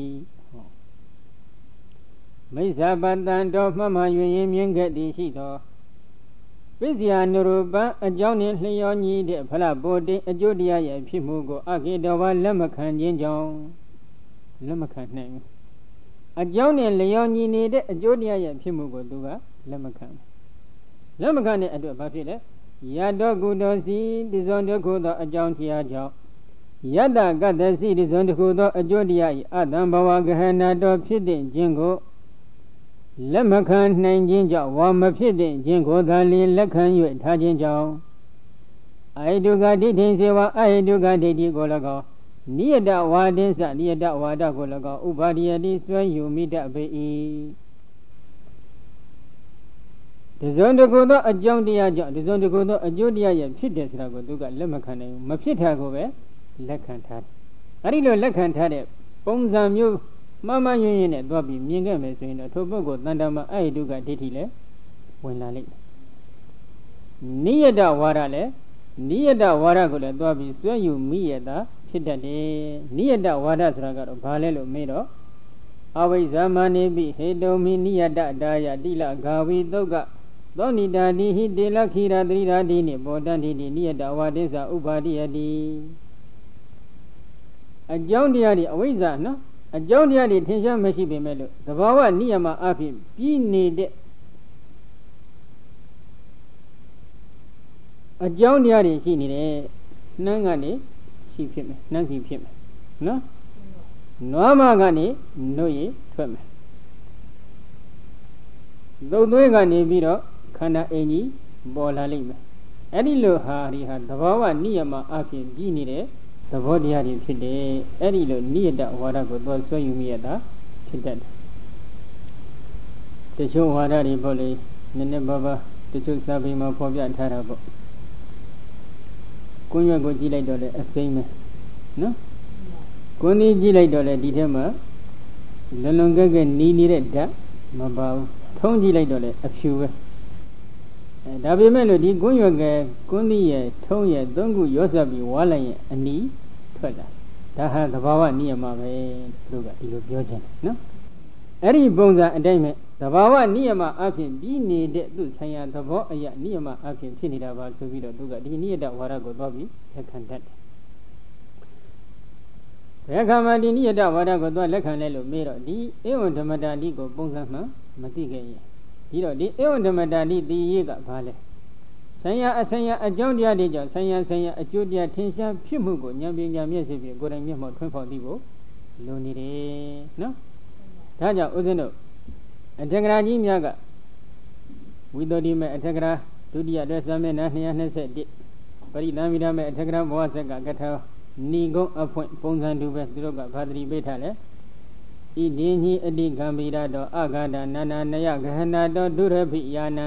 မိစ္ဆာပတ္တံတော့မှမှန်၍မြင်ခဲ့သည်ရှိသောပစ္စယနုရူပံအကြောင်းနှင့်လျောညီတဲ့ဖလပုတေအကျိုးတရားရဲ့ဖြစ်မှုကိုအခေတဝါလက်မခံခြင်းကြောင့်လက်မခံနိုင်ဘူးအကြောင်းနဲ့လျောညီနေတဲ့အကျိုးတရားရဲ့ဖြစ်မှုကိုသူကလက်မခံတဲ့အတွက်ဘာဖြစ်လဲယတောကုတောစီဒီဇွန်တခုသောအကြောင်းတရားကြောင့်ယတကတ္တစီဒီဇွန်တခုသောအကျိုးတရား၏အတံဘဝဂဟဏတော်ဖြစ်တဲ့ခြင်းကိုလက်မခံနိုင်ခြင်းကြောင့်ဝါမဖြစ်တဲ့ခြင်းကိုသာလျှင်လက်ခံ၍ထားခြင်းကြောင့်အဟိတုကဒိဋ္ဌိစေဝအဟိတုကဒိဋ္ဌိကို၎င်းနိယတဝါဒင်းစနိယတဝါဒကို၎င်းဥပါရိယတိဆွဲယူမိတတ်ပေ၏ဒီဇွန်တကူသောအကြောင်းတရားကြောင့်ဒီဇွန်တကူသောအကျိုးတရားရဲ့ဖြစ်တယ်ဆိုတာကိုသူကလက်မခံနိုင်ဘူးမဖြစ်တာကိုပဲလက်ခံထားတယ်အဲဒီလိုလက်ခံထားတဲ့ပုံစံမျိုးမှန်မှန်ရင်းရင်းနဲ့သွားပြီးမြင်ခဲ့မယ်ဆိုရင်တော့ထိုပုဂ္ဂိုလ်တဏ္ဍာမအဟိတုကဒိဋ္ဌိလည်းဝင်လာလိမ့်မယ်နိယတဝါဒလည်းနိယတဝါဒကိုလည်းသွားပြီးဆွဲယူမိရတာဖြစ်တတ်တယ်နိယတဝါဒဆိုတာကတော့ဘာလဲလို့မေးတော့အဝိဇ္ဇာမနိပိဟေတုံမိနိယတဒါယတိလဂါဝိသုတ်ကသောဏိတာတိဟိတေလခိရာတိရာတိနိဘောတန္တိတိနိယတဝါဒိသဥပါတိယတိအကြောင်းတရားတွေအဝိဇ္ဇာနော်အကြောင်းတရားတွေထင်ရှားမရှိပေမဲ့လို့သဘာဝနိယမအဖြစ်ပြီးနေတဲ့အကြောင်းတရားတွေရှိနေတယ်နှမ်းကနေရှိဖြစ်မယ်နှမ်းစီဖြစ်မယ်နော်နွားမကနေနှုတ်ရထွက်မယ်သုတ်သွေးကနေပြီးတော့ခန္ဓာအင်ကြီးပေါ်လာလိမ့်မယ်အဲ့ဒီလိုဟာဒီဟာသဘာဝနိယမအဖြစ်ပြီးနေတဲ့သဘောတရားတွေဖြစ်တယ်အဲ့ဒီလိုနိယတဝါဒကိုသွားဆွဲယူမိရတာဖြစ်တတ်တယ်တချို့ဝါဒတွေပေါ့လေနည်းနည်းပါးပါးတချို့စာပေမှာဖော်ပြထားတာပေါ့ကွန်းရွက်ကိုကြည့်လိုက်တော့လေအစိမ့်ပဲနော်ကွန်းကြီးကြည့်လိုက်တော့လေဒီထဲမှာလွန်ကဲကဲနီးနေတဲ့ဓာတ်မပါဘူးထုံးကြည့်လိုက်တော့လေအဖြူပဲဒါပေမဲ့လို့ဒီကွန်းရွက်ကကွန်းကြီးရဲ့ထုံးရဲ့သုံးခုရောစပ်ပြီးဝါလိုက်ရဲ့အနီးထွက်လာဒါဟာသဘာဝနိယမပဲသူကဒီလိုပြောချင်တယ်နော်အဲ့ဒီပုံစံအတိုင်းပဲသဘာဝနိယမအဖြစ်ပြီးနေတဲ့သူဆိုင်ရာသဘောအရာနိယမအဖြစ်ဖြစ်နေတာပါဆိုပြီးတော့သူကဒီနိယတဝါဒကိုသွားပြီးလက်ခံတတ်တယ်ဘယ်ခါမှဒီနိယတဝါဒကိုသွားလက်ခံလဲလို့မေးတော့ဒီဧဝံဓမ္မတာတိကိုပုံစံမှမသိခဲ့ရင်ဒီတော့ဒီဧဝံဓမ္မတာတိတိရေးကဘာလဲဆံရအဆံရအကြောင်းတရားတွေကြောင့်ဆံရအကျိုးတရားထင်ရှားဖြစ်မှုကိုဉာဏ်ပညာမျက်စိဖြင့်ကိုယ်တိုင်မျက်မှောက်ထွန်းဖော်သိဖို့လိုနေတယ်နော်ဒါကြောင့်ဦးဇင်းတို့အထက်ကရာကြီးများကဝိသုဒ္ဓိမေအထက်ကရာဒုတိယအတွက်စာမျက်နှာ221ပရိသံဝိဓမေအထက်ကရာဘဝဆက်ကကထာဏီကုံအဖွင့်ပုံစံတူပဲသူတို့ကဘာတိပိဋ္ဌလဲဣတိညိအတိကံဗိရတောအဂါဒနာနာနယဂဟနာတောဒုရဖိယာနံ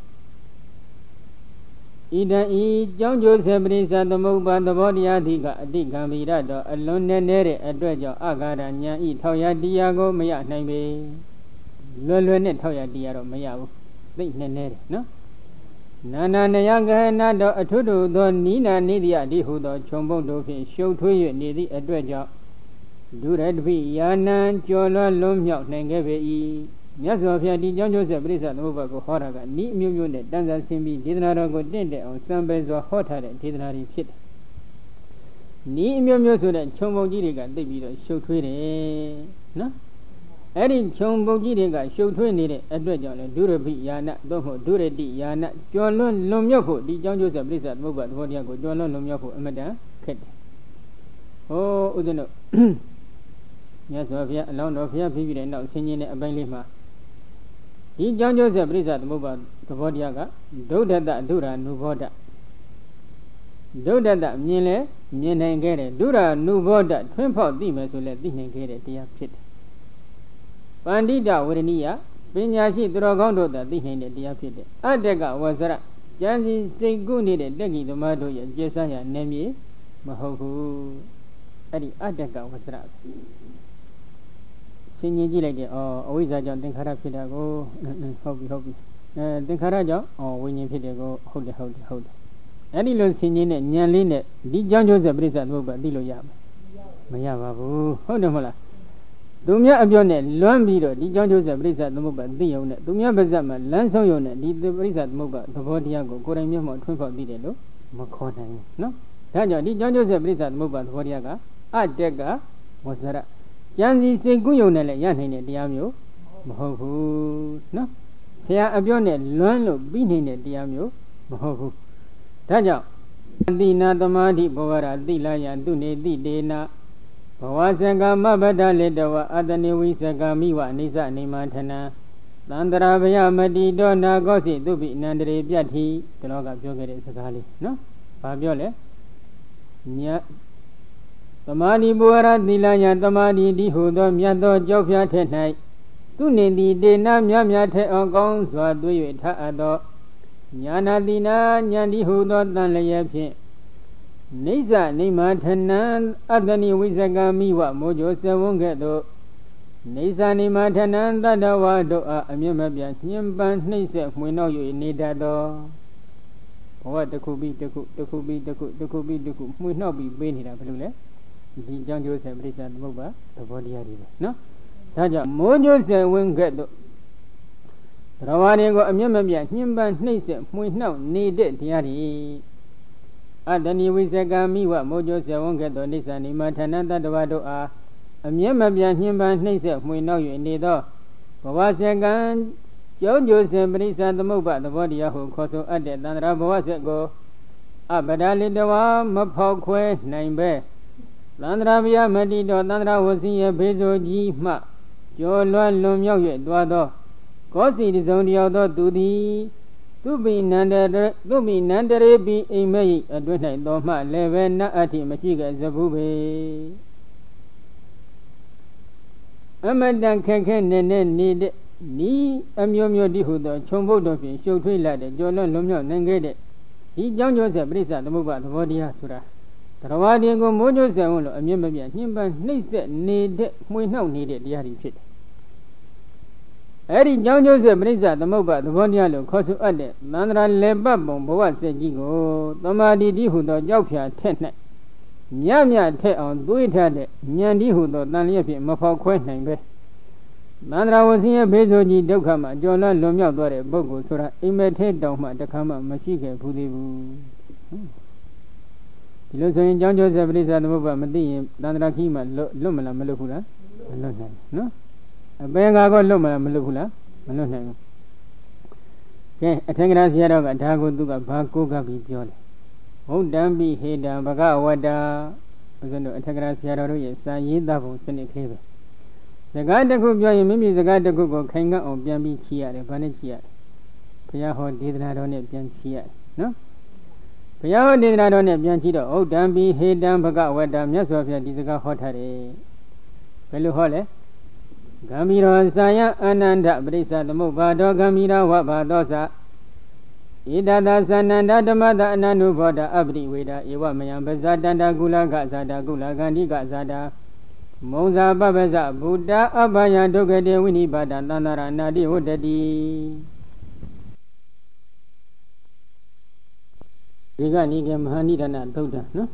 ဣဒံဤကြောင့်ကျိုးစေပရိစ္ဆသမုပ္ပါသဘောတရားတိကအတိကံဗိရတောအလွန်နဲ့တဲ့အတွက်ကြောင့်အဂါဒဉာဏ်ဤထောက်ရတရားကိုမရနိုင်ပေလွယ်လွယ်နဲ့ထောက်ရတရားတော့မရဘူးသိနဲ့တယ်နော်နာနာနယဂဟနာတောအထုထုသောနိနာနိတိယတိဟုသောခြုံပုတ်တို့ဖြင့်ရှုပ်ထွေး၍နေသည့်အတွက်ကြောင့်ဒုရတပိယာနံကျော်လွန်လွန်မြောက်နိုင်ခဲ့ပေ၏မြတ်စွာဘုရားဒီကြောင့်ကျိုးဆက်ပရိစ္ဆသမုပ္ပါကိုဟောတာကဤအမျိုးမျိုးနဲ့တန်ဆာဆင်းပြီးဒေသနာတော်ကိုတင့်တယ်အောင်စံပယ်စွာဟောထားတဲ့ဒေသနာတွေဖြစ်တယ်ဤအမျိုးမျိုးဆိုတဲ့ခြုံပုတ်ကြီးတွေကသိပြီးတော့ရှုပ်ထွေးတယ်နော်အဲ့ဒီခြုံပုတ်ကြီးတွေကရှုပ်ထွေးနေတဲ့အတွက်ကြောင့်လေဒုရပိယာနသို့မဟုတ်ဒုရတိယာနကျော်လွန်လွန်မြောက်ဖို့ဒီကြောင့်ကျိုးဆက်ပရိစ္ဆသမုပ္ပါသဘောတရားကိုကျော်လွန်လွန်မြောက်ဖို့အမတန်ခက်တယ်ဟောဥဒ္ဒနမြတ်စွာဘုရားအလောင်းတော်ဘုရားဖြစ်ပြီးတဲ့နောက်ဆင်းရဲတဲ့အပိုင်းလေးမှာဒီကြောင့်ကျိုးဆက်ပရိစ္ဆသမုပ္ပါသဘောတရားကဒုဒ္ဒတဒုရာနုဘောဓဒုဒ္ဒတမြင်လဲမြင်နိုင်ခဲ့တယ်ဒုရာနုဘောဓထွန်းဖောက်သိမယ်ဆိုလဲသိနိုင်ခဲ့တဲ့တရားဖြစ်တယ်ပန္တိတဝရဏိယပညာရှိသူတော်ကောင်းတို့သာသိနိုင်တဲ့တရားဖြစ်တယ်အတ္တကဝဇရဉာဏ်စီစိတ်ကုနေတဲ့တက္ကိသမားတို့ရဲ့ကျေဆန်းရာနေမြေမဟုတ်ဘူးအဲ့ဒီအတ္တကဝဇရဆင်ញင်ကြည့်လိုက်တယ်အဝိဇ္ဇာကြောင့်သင်္ခါရဖြစ်တာကိုဟုတ်ပြီသင်္ခါရကြောင့်ဝိညာဉ်ဖြစ်တယ်ကိုဟုတ်တယ်အဲ့ဒီလိုဆင်ញင်တဲ့ဉာဏ်လေးနဲ့ဒီကြောင့်ကျိုးဆက်ပရိစ္ဆသမုပ္ပါသိလို့ရမယ်မရပါဘူးဟုတ်တယ်မဟုတ်လားသူများအပြောနဲ့လွမ်းပြီးတော့ဒီကြောင့်ကျိုးဆက်ပရိစ္ဆသမုပ္ပါသိရုံနဲ့သူများပါဇက်မှာလမ်းဆုံးရုံနဲ့ဒီပရိစ္ဆသမုပ္ပါသဘောတရားကိုကိုယ်တိုင်မျက်မှောက်ထွန်းဖော်သိတယ်လို့မခေါ်နိုင်ဘူးနော်ဒါကြောင့်ဒီကြောင့်ကျိုးဆက်ပရိစ္ဆသမုပ္ပါသဘောတရားကအတ္တကဝဇရဉာဏ်စီစိတ်ကူးယုံနဲ့လည်းရနိုင်တဲ့တရားမျိုးမဟုတ်ဘူးနော်ဆရာအပြောနဲ့လွမ်းလို့ပြီးနေတဲ့တရားမျိုးမဟုတ်ဘူးဒါကြောင့်တိနာသမာဓိဘဝရတိလာယတုနေတိတေနာဘဝစကမဗဒလေတဝအတနေဝိစကမိဝအိသနေမထနာသန္တရာဘယမတိတောနာကောစိသူပိအနန္တရေပြတ်တိဒီလောကပြောခဲ့တဲ့စကားလေးနော်ဘာပြောလဲညသမာဓိဘဝရသီလညာသမာဓိတိဟုသောမြတ်သောကြောက်ဖြားထက်၌သူနေသည်တေနာမြထက်အောင်ကောင်းစွာသွေး၍ထအပ်သောညာနာတိနာညာတိဟုသောတန်လျက်ဖြင့်နိစ္စနိမထနံအတ္တနိဝိဇကမိဝမောဇောဇဝံကဲ့သို့နိစ္စနိမထနံတတ္တဝါတို့အားအမြင့်မပြတ်ညှဉ်းပန်းနှိမ့်ဆက်မှွေနှောက်၍နေတတ်သောဘဝတစ်ခုပြီးတစ်ခုမှွေနှောက်ပြီးပေးနေတာဘယ်လိုလဲဒီကြောင့်ကျိုးဆက်ပရိစ္ဆသမုပ္ပါသဘောတရားတွေပဲနော်ဒါကြောင့်မိုးကျိုးဆက်ဝင်ခဲ့တော့တော်ဝါတွေကိုအမျက်မပြတ်ညှဉ်းပန်းနှိမ့်ဆက်မှွေနှောက်နေတဲ့တရားတွေအတ္တနိဝိဇကမိဝမိုးကျိုးဆက်ဝင်ခဲ့တော့နိစ္စနိမထဏတတ္တဝါတို့အားအမျက်မပြတ်ညှဉ်းပန်းနှိမ့်ဆက်မှွေနှောက်၍နေသောဘဝစကံကြောင့်ကျိုးဆက်ပရိစ္ဆသမုပ္ပါသဘောတရားဟုခေါ်ဆိုအပ်တဲ့တန္တရာဘဝဆက်ကိုအပဒါလိတဝါမဖောက်ခွဲနိုင်ပဲသန္တရာဗျာမတိတော်သန္တရာဝစီရဲ့ဘေးဆိုကြီးမှကျော်လွှမ်းလွန်မြောက်၍တွားသောကောစီတစုံတယောက်သောသူသည်သူပိနန္တရေပိအိမ်မေအတွင်း၌တော်မှလည်းပဲနတ်အထိမရှိကဇဘူးပေအမတန်ခက်ခဲနဲ့နေတဲ့ဤအမျိုးမျိုးတိဟုသောခြုံပုတ်တို့ဖြင့်ရှုပ်ထွေးလာတဲ့ကျော်လွှမ်းလွန်မြောက်နိုင်ခဲ့တဲ့ဒီကြောင့်ကျိုးဆက်ပရိစ္ဆသမုပ္ပါသဘောတရားဆိုတာတရားဝါဒီကိုမိုးကျိုးဆံလို့အမြင့်မပြတ်ညှဉ်းပန်းနှိမ့်ဆက်နေတဲ့မှွေနှောက်နေတဲ့တရားတွေဖြစ်တယ်။အဲဒီကြောင့်ကျိုးဆက်ပရိစ္ဆသမုပ္ပါသဘောတရားလို့ခေါ်ဆိုအပ်တဲ့သန္တရာလေပတ်ပုံဘဝစက်ကြီးကိုသမာဓိတိဟုသောကြောက်ဖြာထက်၌မြထက်အောင်သွေးထားတဲ့ဉာဏ်တိဟုသောတန်လျက်ဖြင့်မဖောက်ခွဲနိုင်ပဲ။သန္တရာဝစီရဲ့ဘေးဆိုကြီးဒုက္ခမှာကြော်လွှမ်းလွန်မြောက်သွားတဲ့ပုဂ္ဂိုလ်ဆိုတာအိမ်မက်ထဲတောင်မှတခါမှမရှိခဲ့ဘူးသေးဘူး။ဒီလိုဆိုရင်ကြောင့်ကျိုးဆက်ပရိစ္ဆသမုပ္ပါမသိရင်သန္တရာခီးမှလွတ်မလားမလွတ်ဘူးလားမလွတ်နိုင်ဘူးနော်အပင်ကားကလွတ်မလားမလွတ်ဘူးလားမလွတ်နိုင်ဘူးကဲအထက်ကရာဆရာတော်ကဒါကိုသူကဘာကိုးကပ်ပြီးပြောလဲဟုတ်တံပိဟေတံဘဂဝတ္တာဦးဇင်းတို့အထက်ကရာဆရာတော်တို့ရဲ့စာရေးသားပုံစနစ်ကလေးပဲစကားတစ်ခုပြောရင်မိမိစကားတစ်ခုကိုခိုင်ကန့်အောင်ပြန်ပြီးချီရတယ်ဘာနဲ့ချီရလဲဘုရားဟောဒေသနာတော်နဲ့ပြန်ချီရတယ်နော်ဘုရားဟောဒေသနာတော်နဲ့ပြန်ချီတော့ဟုတ်တံပိဟေတံဘဂဝတ္တာမြတ်စွာဘုရားဒီစကားဟောထားတယ်ဘယ်လိုဟောလဲဂံမီရောစာယအာနန္ဒပရိစ္ဆသမုပ္ပါဒောဂံမီရောဝဘာသောသဣဒတသနန္ဒဓမ္မတအနန္တုဘောဓအပရိဝေဒဧဝမယံပဇာတန္တကုလကဇာတာကုလကန္တိကဇာတာမုံဇာပပ္ပဇဗုဒ္ဓအဘယံဒုက္ခတေဝိနိပါဒသန္တရနာတိဝတ္တတိဒီကနိကေမဟာနိဒနာသုတ်တံနော်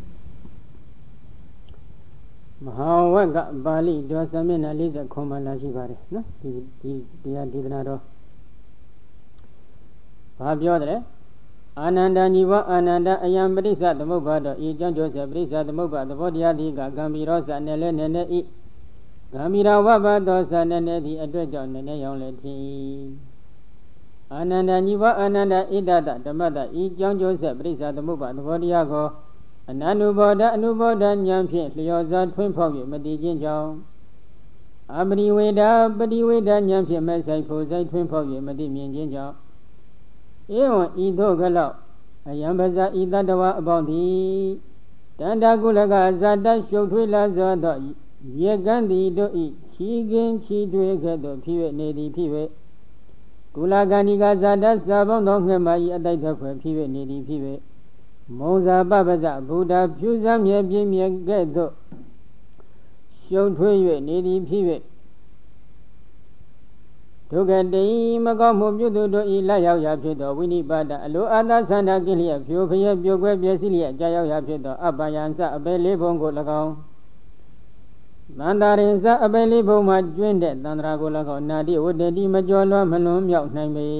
မဟာဝက်ကပါဠိတော်စမျက်နှာ40ခွန်မှလာရှိပါတယ်နော်ဒီတရားဒေသနာတော်ဘာပြောတယ်အာနန္ဒညီဝအာနန္ဒအယံပရိစ္ဆသမုပ္ပါဒောဤကြောင့်ကျော်ဆက်ပရိစ္ဆသမုပ္ပါသဘောတရားသည်ကဂံမီရောစနဲ့လဲနဲ့နဲ့ဤဂံမီရောဝဘသောစနဲ့နဲ့သည်အတွက်ကြောင့်နဲ့နဲ့ရောင်းလဲထင်၏အာနန္ဒညီဝအာနန္ဒဣဒတဓမ္မတဤကြောင့်ကျော်ဆက်ပရိစ္ဆသမုပ္ပါသဘောတရားကိုအနန္တုဘောဓအနုဘောဓဉာဏ်ဖြင့်လျော်စွာထွင်းဖောက်၍မတည်ခြင်းကြောင့်အပရိဝေဒပရိဝေဒဉာဏ်ဖြင့်မဲ့ဆိုင်ဖို့ဆိုင်ထွင်းဖောက်၍မတည်မြင်ခြင်းကြောင့်ဧဝံဤသို့ကလောက်အယံပဇာဤတတဝအပေါင်းသည်တန္တာကုလကဇာတရှုပ်ထွေးလာသောရေကံသည်တို့ဤချီကင်းချီထွေးခဲ့သောဖြစ်၍နေသည်ဖြစ်၍ကုလကန္တိကဇာတစာပေါင်းသောငှက်မဤအတိုက်တစ်ခွဲဖြစ်၍နေသည်ဖြစ်၍မုံဇာပပ္ပဇဗုဒ္ဓဖြူစမ်းမြဲပြင်းမြဲကဲ့သို့ရှုံထွေး၍နေသည်ဖြစ်၍ဒုက္ခတိမကောင်းမှုပြုသူတို့ဤလက်ရောက်ရာဖြစ်သောဝိနိပါဒအလိုအာသာသန္တာကိလျက်ဖြိုဖျက်ပြိုကွဲပျက်စီးလျက်ကြာရောက်ရာဖြစ်သောအပ္ပယံစအပေလေးဘုံကို၎င်းသန္တာရင်စအပေလေးဘုံမှာကျွင်းတဲ့သန္တရာကို၎င်းနာတိဝတ္တတိမကျော်လွှားမလွန်မြောက်နိုင်ပေ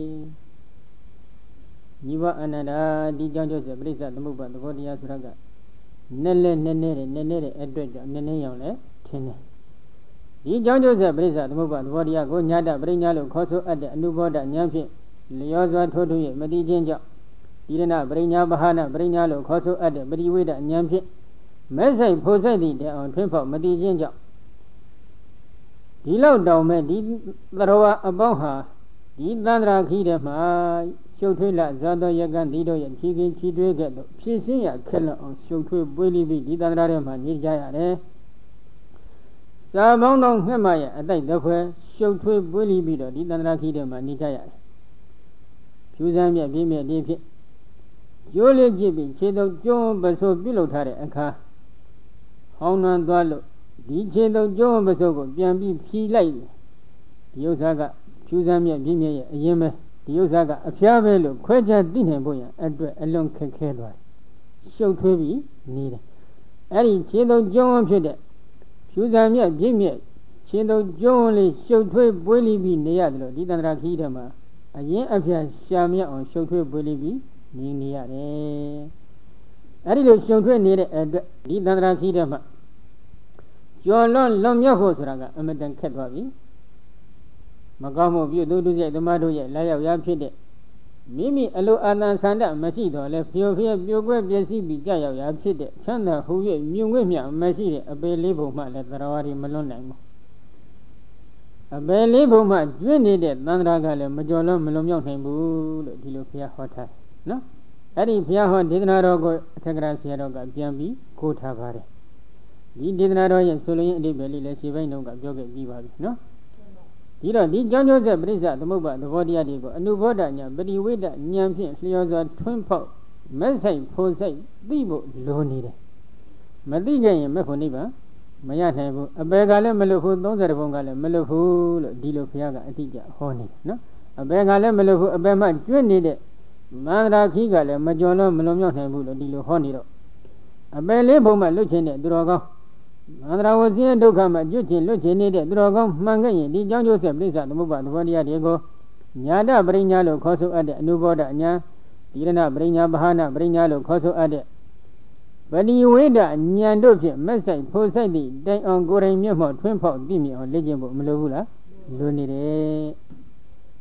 ညီဝအနန္ဒာဒီကြောင့်ကျပရိစ္ဆသမုပ္ပါသဘောတရားဆိုတာကနဲ့လဲနဲ့တဲ့အတွက်ကြောင့်နည်းနည်းရောင်လဲထင်းတယ်ဒီကြောင့်ကျပရိစ္ဆသမုပ္ပါသဘောတရားကိုညာတပရိညာလို့ခေါ်ဆိုအပ်တဲ့အနုဘောဓဉာဏ်ဖြင့်လျောစွာထိုးထွင်း၍မတိခြင်းကြောင့်ဒီရဏပရိညာဘာဟနာပရိညာလို့ခေါ်ဆိုအပ်တဲ့ပရိဝေဒဉာဏ်ဖြင့်မဲဆိုင်ဖို့ဆိုင်သည့်တဲ့အောင်ထွင်းဖောက်မတိခြင်းကြောင့်ဒီလောက်တောင်မဲ့ဒီသရဝအပေါင်းဟာဒီသန္တရာခီးတဲ့မှာရှုပ်ထွေးလာဇာတော်ယကံဒီတို့ရဲ့ဖြည်းဖြည်းချီတွဲခဲ့တော့ဖြည့်စင်းရခက်လောက်အောင်ရှုပ်ထွေးပွေးလိပြီးဒီသန္တရာထဲမှာညှိကြရတယ်။စာပေါင်းသောငှက်မရဲ့အတိုက်တစ်ခွဲရှုပ်ထွေးပွေးလိပြီးတော့ဒီသန္တရာခီးထဲမှာနေကြရတယ်။ဖြူစမ်းမြက်ပြင်းမြက်ဒီဖြင့်ရိုးလေးကြည့်ပြီးခြေတုပ်ကျွန်းပစိုးပြုတ်လုပ်ထားတဲ့အခါဟောင်းနှံသွားလို့ဒီခြေတုပ်ကျွန်းပစိုးကိုပြန်ပြီးဖြီးလိုက်ဒီဥစ္စာကဖြူစမ်းမြက်ပြင်းမြက်ရဲ့အရင်ပဲဒီဥစ္စာကအဖျားပဲလို့ခွဲခြားသိနိုင်ဖို့ရအတွက်အလွန်ခက်ခဲသွားတယ်ရှုပ်ထွေးပြီးနေတယ်အဲ့ဒီခြေတုပ်ကျွန်းဖြစ်တဲ့ဖြူစမ်းမြက်ပြင်းမြက်ခြေတုပ်ကျွန်းလေးရှုပ်ထွေးပွေးလိပြီးနေရတယ်လို့ဒီတန္တရာခီးထဲမှာအရင်အဖျားရှာမြက်အောင်ရှုပ်ထွေးပွေးလိပြီးနေရတယ်အဲ့ဒီလိုရှုပ်ထွေးနေတဲ့အတွက်ဒီသန္တရာခီးထဲမှာကျော်လွန်မြောက်ဖို့ဆိုတာကအမတန်ခက်သွားပြီမကောင်းမှုပြုသူတို့ရဲ့ဓမ္မတို့ရဲ့လာရောက်ရဖြစ်တဲ့မိမိအလိုအာသံဆန္ဒမရှိတော့လဲဖြိုဖျက်ပြိုကွဲပျက်စီးပြီးကြာရောက်ရဖြစ်တဲ့ချမ်းသာဟူ၍မြုံငွေ့မြမရှိတဲ့အပေလေးပုံမှလည်းသရဝရီမလွတ်နိုင်ဘူးအပေလေးပုံမှကျွင့်နေတဲ့သန္တရာကလည်းမကျော်လွန်မလွန်မြောက်နိုင်ဘူးလို့ဒီလိုဘုရားဟောထားနော်အဲ့ဒီဘုရားဟောဒေသနာတော်ကိုအထက်ကရာဆရာတော်ကပြန်ပြီးခိုးထားပါတယ်ဒီဒေသနာတော်ရဲ့ဆိုလိုရင်းအဓိပ္ပာယ်လေးလည်းခြေပိုင်းတုန်းကပြောခဲ့ပြီးပါပြီနော်ဒီတော့ဒီကြောင့်ကျိုးဆက်ပရိစ္ဆသမုပ္ပါသဘောတရားတွေကိုအနုဘောဓဉာဏ်ပရိဝေဒဉာဏ်ဖြင့်လျော်စွာထွန်းဖောက်မက်ဆိုင်ဖို့ဆိုင်သိဖို့လိုနေတယ်မသိခဲ့ရင်မဲ့ဖို့နိဗ္ဗာန်မရနိုင်ဘူးအပေကလည်းမလွတ်ဘူး30ဘုံကလည်းမလွတ်ဘူးလို့ဒီလိုဘုရားကအတိအကျဟောနေတယ်နော်အပေကလည်းမလွတ်ဘူးအပေမှကျွတ်နေတဲ့မန္တရာခီးကလည်းမကျော်လို့မလွန်မြောက်နိုင်ဘူးလို့ဒီလိုဟောနေတော့အပေလေးဘုံမှလွတ်ခြင်းတဲ့သူတော်ကောင်းမန္တရာဝစီဒုက္ခမှကျွတ်ခြင်းလွတ်ခြင်းနေတဲ့သူတော်ကောင်းမှန်ခဲ့ရင်ဒီကြောင့်ကျိုးဆက်ပြိဿသမုပ္ပါသဘောတရားတွေကိုညာတပရိညာလို့ခေါ်ဆိုအပ်တဲ့အနုဘောဓဉာဏ်ဒီရဏပရိညာဘာဟနာပရိညာလို့ခေါ်ဆိုအပ်တဲ့ပရိဝေဒဉာဏ်တို့ဖြင့်မက်ဆိုင်ဖို့ဆိုင်သည့်တိုင်အောင်ကိုယ်တိုင်မျက်မှောက်ထွန်းဖောက်သိမြင်အောင်လေ့ကျင့်ဖို့မလိုဘူးလားလိုနေတယ်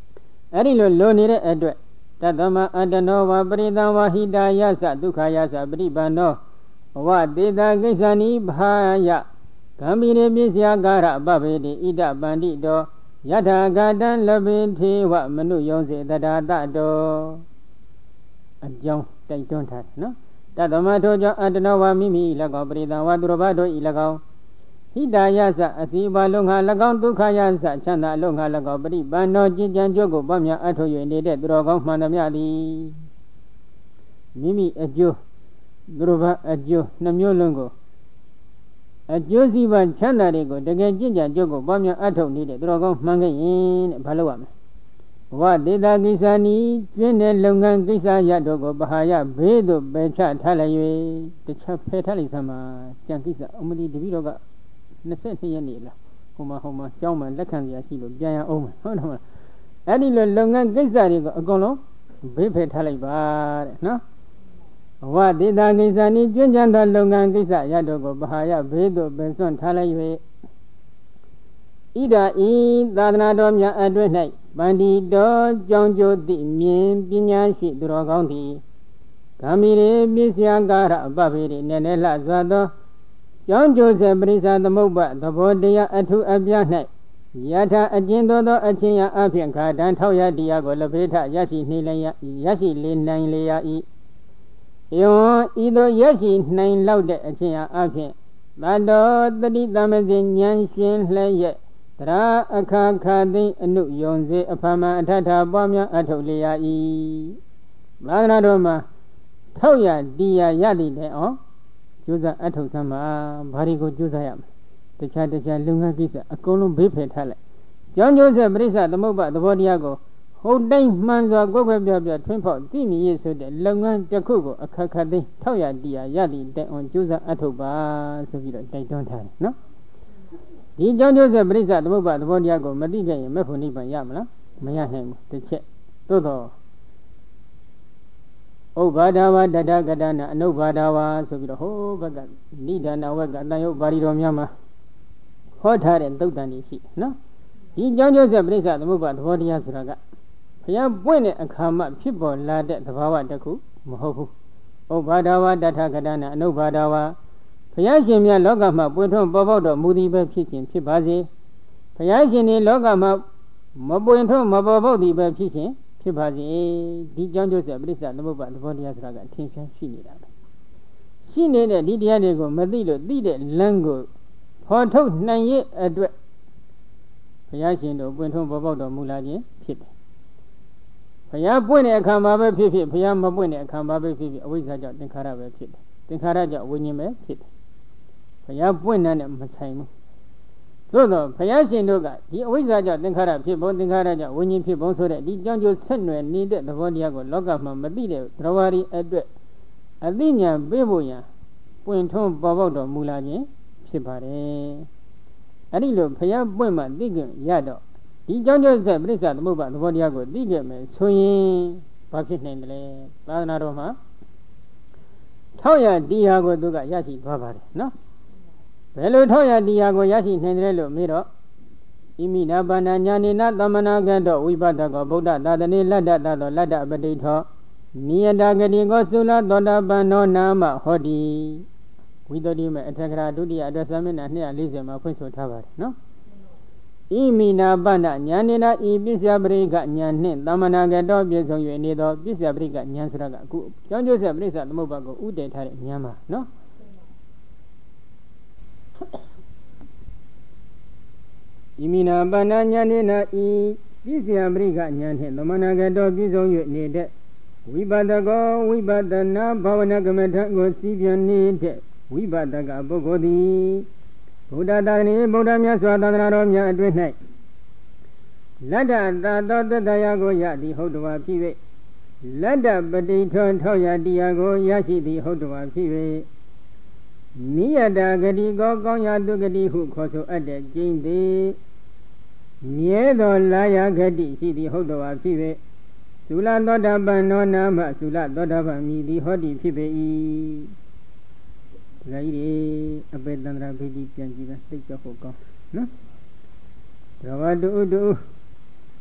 အဲ့ဒီလိုနေတဲ့အတွက်တသမအတ္တနောဝပရိသံဝဟိတာယသဒုက္ခယသပရိပန္နောဘဝတေတာကိစ္ဆာနိဘာယဂံမီရေပစ္စယကာရပဗေတိဣဒပန္တိတောယထာဂတံလပိထေဝမနုယောစေတတာတတောအကြောင်းတိုက်တွန်းထားတယ်နော်တသမထိုကြောင့်အတ္တနောဝမိမိ၎င်းပရိသံဝသူတော်ဘာတို့ဤ၎င်းဟိတာယသအစီပါလုံးငါ၎င်းဒုက္ခယသချမ်းသာလုံးငါ၎င်းပရိပန္နောကျင့်ကြံကြုတ်ကိုပွားများအထောက်၍နေတဲ့သူတော်ကောင်းမှန်သမျှသည်မိမိအကျိုးသူတော်ဘာအကျိုးနှမျိုးလုံးကိုအကျိုးစီးပွားချမ်းသာတွေကိုတကယ်ကျင့်ကြံကြုတ်ကိုပွားများအထောက်နေတဲ့သူတော်ကောင်းမှန်ခဲ့ရင်တဲ့ဘာလုပ်ရမလဲဘဝတေတာကိစ္စနီကျွင်းတဲ့လုပ်ငန်းကိစ္စရတော့ကိုပဟာယဘေးသို့ပယ်ချထားလိုက်၍တခြားဖယ်ထားလိုက်သမှာကြံကိစ္စအမလီတပည့်တော်က22ရက်နေလားဟိုမှာကျောင်းမှာလက်ခံစရာရှိလို့ပြန်ရအောင်မယ်ဟုတ်တယ်မလားအဲ့ဒီလိုလုပ်ငန်းကိစ္စတွေကိုအကုန်လုံးဘေးဖယ်ထားလိုက်ပါတဲ့နော်ဘဝတေတာကိစ္စနီကျွင်းကျန်သောလုပ်ငန်းကိစ္စရတော့ကိုပဟာယဘေးသို့ပယ်စွန့်ထားလိုက်၍ဣဒာဤသာသနာတော်များအတွင်း၌ပန္တိတော်ကြောင့်ကျိုးသည့်မြင်ပညာရှိသူတော်ကောင်းသည်ဂံမီရေပစ္စယကာရအပဗေရိနည်းနည်းလှစွာသောကြောင့်ကျိုးစေပရိစ္ဆာသမုပ္ပါသဘောတရားအထုအပြ၌ယထာအကျဉ်သောအချင်းရအဖြင့်ခါတန်ထောက်ရတရားကိုလဘေထရရှိနေလျရရှိလေနိုင်လေရ၏ယောဤသို့ရရှိနိုင်လောက်တဲ့အချင်းရအဖြင့်သတ္တောတတိသမစေဉာဏ်ရှင်လျက်တရာအခါခါသိအနုယုံစေအဖမအထထပွားများအထုတ်လျာ၏သာသနာတော်မှာထောက်ရတရားရသည်တဲ့အောင်ကျိုးစားအထုတ်စမ်းပါဘာတွေကိုကျိုးစားရမလဲတခြားလုပ်ငန်းကိစ္စအကုန်လုံးဘေးဖယ်ထားလိုက်ကြောင်းကျိုးဆက်ပရိစ္ဆသမုပ္ပါသဘောတရားကိုဟုတ်တိုင်းမှန်စွာကိုယ်ခွဲပြထွင်းဖောက်သိမြည်ရဆိုတဲ့လုပ်ငန်းတစ်ခုကိုအခါခါသိထောက်ရတရားရသည်တဲ့အောင်ကျိုးစားအထုတ်ပါဆိုပြီးတော့တိုက်တွန်းထားတယ်နော်ဒီကြောင့်ကျိုးဆက်ပရိစ္ဆသမုပ္ပါသဘောတရားကိုမသိခဲ့ရင်မေဖို့နိဗ္ဗာန်ရမလားမရနိုင်ဘူးတစ်ချက်သို့တော့ဥပ္ပါဒဝတတကတနာအနုဘာဒဝဆိုပြီးတော့ဟိုးဘက်ကနိဒာနဝက်ကအတန်ယုတ်ပါဠိတော်များမှာဟောထားတဲ့သုတ်တန်ကြီးရှိနော်ဒီကြောင့်ကျိုးဆက်ပရိစ္ဆသမုပ္ပါသဘောတရားဆိုတာကဘုရားပွင့်တဲ့အခါမှဖြစ်ပေါ်လာတဲ့သဘာဝတစ်ခုမဟုတ်ဘူးဥပ္ပါဒဝတတကတနာအနုဘာဒဝဘုရားရှင်မြတ်လောကမှာပွင့်ထွန်းပေါ်ပေါက်တော်မူသည်ပဲဖြစ်ခြင်းဖြစ်ပါစေဘုရားရှင်ဒီလောကမှာမပွင့်ထွန်းမပေါ်ပေါက်သည်ပဲဖြစ်ခြင်းဖြစ်ပါစေဒီကြောင့်ကျိုးဆက်ပရိစ္ဆသမုပ္ပါသဘောတရားဆိုတာကအထင်ရှားရှိနေတာပဲရှိနေတဲ့ဒီတရားတွေကိုမသိလို့သိတဲ့လမ်းကိုဖော်ထုတ်နိုင်ရဲ့အတွက်ဘုရားရှင်တို့ပွင့်ထွန်းပေါ်ပေါက်တော်မူလာခြင်းဖြစ်တယ်ဘုရားပွင့်တဲ့အခါမှာပဲဖြစ်ဖြစ်ဘုရားမပွင့်တဲ့အခါမှာပဲဖြစ်ဖြစ်အဝိဇ္ဇာကြောင့်သင်္ခါရပဲဖြစ်တယ်သင်္ခါရကြောင့်ဝိညာဉ်ပဲဖြစ်တယ်ဘုရားပွင့်တဲ့မဆိုင်ဘူးသို့တော့ဘုရားရှင်တို့ကဒီအဝိဇ္ဇာကြောင့်သင်္ခါရဖြစ်ပုံသင်္ခါရကြောင့်ဝိညာဉ်ဖြစ်ပုံဆိုတဲ့ဒီကြောင့်ကျိုးဆက်နွယ်နေတဲ့သဘောတရားကိုလောကမှာမသိတဲ့သရဝရီအတွက်အသိဉာဏ်ပေးဖို့ရန်ပွင့်ထွန်းပေါ်ပေါက်တော်မူလာခြင်းဖြစ်ပါတယ်အဲ့ဒီလိုဘုရားပွင့်မှသိကြရတော့ဒီကြောင့်ကျိုးဆက်ပရိစ္ဆသမုပ္ပါသဘောတရားကိုသိခဲ့မယ်ဆိုရင်ဘာဖြစ်နိုင်တယ်လဲသာသနာတော်မှာထောက်ရတရားကိုသူကရရှိသွားပါတယ်နော်ဘယ်လိုထောက်ရတရားကိုရရှိနိုင်တယ်လို့မေးတော့ဣမိနာပါဏညာနေနသမနာကတောဝိပဿကောဗုဒ္ဓသာသနေလတ္တသသောလတ္တပတိထောနိယတဂတိကောသုလသောတာပန်နောနာမဟောတိဝိတ္တိမေအထက်ကရာဒုတိယအတွက်သမဏ240မှာဖွင့်ဆိုထားပါတယ်နော်ဣမိနာပါဏညာနေနဤပစ္စယပရိကညာနှင့်သမနာကတောပြည့်စုံ၍နေသောပစ္စယပရိကညာဆိုတာကအခုကျောင်းကျိုးဆက်ပရိစ္ဆသမုပ္ပါကိုဥတည်ထားတဲ့ညာမှာနော်ဣမိနာပါဏညာနေနဤပစ္စယပရိကညာနှင့်သမနာကတောပြည့်စုံ၍နေတဲ့ဝိပဿကောဝိပဿနာဘာဝနာကမ္မထံကိုစီးပြန်နေတဲ့ဝိပဿကပုဂ္ဂိုလ်သည်ဘုဒ္ဓသာသနာဗုဒ္ဓမြတ်စွာသာသနာတော်များအတွင်း၌လတ္တသာသောတတရာကိုရသည်ဟုတ်တော်ဖြစ်၍လတ္တပတိထောထောက်ရတရားကိုရရှိသည်ဟုတ်တော်ဖြစ်၍နိယတဂတိကိုကောင်းရာသူဂတိဟုခေါ်ဆိုအပ်တဲ့ကျင့်သည်မြဲသောလာယဂတိရှိသည်ဟုတ်တော်ဖြစ်၍သုလသောတာပန်နောနာမသုလသောတာပန်မြည်သည်ဟောသည်ဖြစ်ပေ၏ဒါကြီးအပေတန္တရာဖိတိပြန်ကြည့်တာသိကြဖို့ကောင်းနော်ဒါဝတူတူ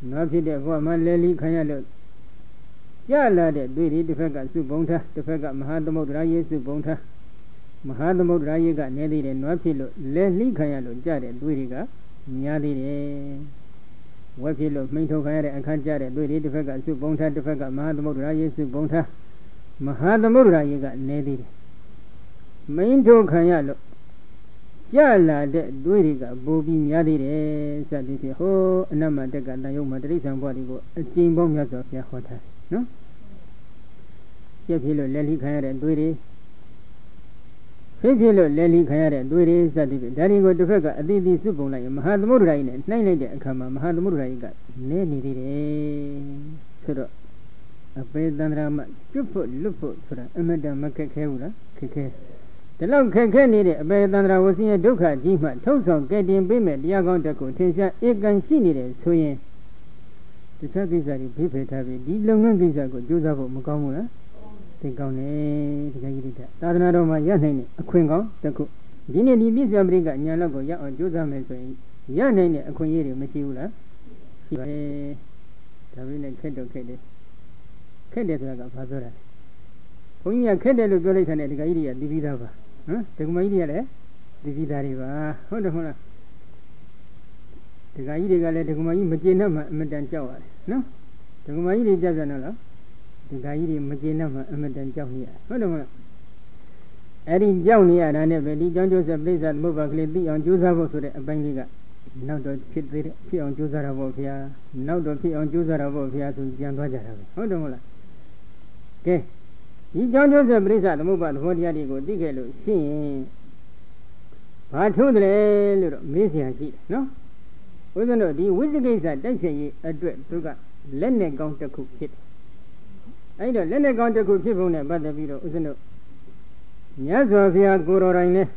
nọဖြစ်တဲ့ဘောမှာလဲလီခံရလို့ကြလာတဲ့တွေတွေတစ်ဖက်ကစုပုံထားတစ်ဖက်ကမဟာသမုဒ္ဒရာယေစုပုံထားမဟာသမုဒ္ဒရာယေကနေသေးတယ်နွားဖြစ်လို့လဲလီခံရလို့ကြတဲ့တွေတွေကများသေးတယ်ဝက်ဖြစ်လို့မိန်ထုတ်ခံရတဲ့အခါကြတဲ့တွေတွေတစ်ဖက်ကစုပုံထားတစ်ဖက်ကမဟာသမုဒ္ဒရာယေစုပုံထားမဟာသမုဒ္ဒရာယေကနေသေးတယ်မိန်ထုတ်ခံရလို့ကြလာတဲ့တွေတွေကပိုပြီးများသေးတယ်စသည်ဖြင့်ဟိုအနမ္မတက်ကတန်ယုံမှာတိဋ္ဌံဘဝတွေကိုအကျဉ်းပေါင်းများစွာဘုရားဟောထားနော်ပြည့်ဖြစ်လို့လက်လိခံရတဲ့တွေတွေသိဖြစ်လို့လက်လိခံရတဲ့တွေတွေစသည်ဖြင့်ဒါတွေကိုတစ်ဖက်ကအတိအသီးစုပုံလိုက်ရင်မဟာသမုဒ္ဒရာကြီးနဲ့နှိုင်းလိုက်တဲ့အခါမှာမဟာသမုဒ္ဒရာကြီးကနည်းနေသေးတယ်ဆိုတော့အပေတန္တရာမကျွတ်ဖို့လွတ်ဖို့ဆိုတာအမတ္တမခက်ခဲဘူးလားခက်ခဲဒီလောက်ခက်ခဲနေတဲ့အပေတန္တရာဝဆင်းရဲ့ဒုက္ခကြီးမှထုတ်ဆောင်ကဲ့တင်ပေးမဲ့တရားကောင်းတစ်ခုထင်ရှားဧကန်ရှိနေတယ်ဆိုရင်တခြားကိစ္စတွေဖိဖေးထားပြီးဒီလုပ်ငန်းကိစ္စကိုကြိုးစားဖို့မကောင်းဘူးလားသိကောင်းတယ်တကယ်ကြီးသာသနာတော်မှာရနိုင်တဲ့အခွင့်ကောင်းတစ်ခုဒီနေ့ဒီပြည့်စုံပရိကညာလောက်ကိုရအောင်ကြိုးစားမယ်ဆိုရင်ရနိုင်တဲ့အခွင့်အရေးတွေမရှိဘူးလားရှိပါတယ်ဒါပေမဲ့ခက်တော့ခက်တယ်ခက်တယ်ဆိုတာကဘာပြောတာလဲဘုန်းကြီးကခက်တယ်လို့ပြောလိုက်တဲ့တကယ်ကြီးတွေကသိပြီးသားပါဟမ်ဒကမကြီးတွေကလည်းသိပြီးသားတွေပါဟုတ်တယ်မဟုတ်လားဒကာကြီးတွေကလည်းဒကမကြီးမကျေနပ်မှအမတန်ကြောက်ရတယ်နော်ဒကမကြီးတွေကြောက်ကြတော့လားဒကာကြီးတွေမကျေနပ်မှအမတန်ကြောက်နေရဟုတ်တယ်မဟုတ်လားအဲ့ဒီကြောက်နေရတာနဲ့ပဲဒီကြောင့်ကျိုးဆက်ပြိဿသမုပ္ပါကလေးသိအောင်ကြိုးစားဖို့ဆိုတဲ့အပိုင်းလေးကနောက်တော့ဖြစ်သေးတယ်ဖြစ်အောင်ကြိုးစားတာပေါ့ဗျာနောက်တော့ဖြစ်အောင်ကြိုးစားတာပေါ့ဗျာဆိုကြံသွားကြတာပဲဟုတ်တယ်မဟုတ်လားကဲဒီကြောင့်ကျိုးဆက်ပြိဿသမုပ္ပါသဘောတရားတွေကိုသိခဲ့လို့ရှိရင်ဘာထုတယ်လို့တော့မေးစရာရှိတယ်နော်ဦးဇင်းတို့ဒီဝိဇ္ဇကိစ္စတိုက်ဖြတ်ရေးအတွက်သူကလက်နဲ့ကောင်းတစ်ခုဖြစ်တယ်အဲ့တော့လက်နဲ့ကောင်းတစ်ခုဖြစ်ဖို့နဲ့ပတ်သက်ပြီးတော့ဦးဇင်းတို့မြတ်စွာဘုရားကိုယ်တော်တိုင်နဲ့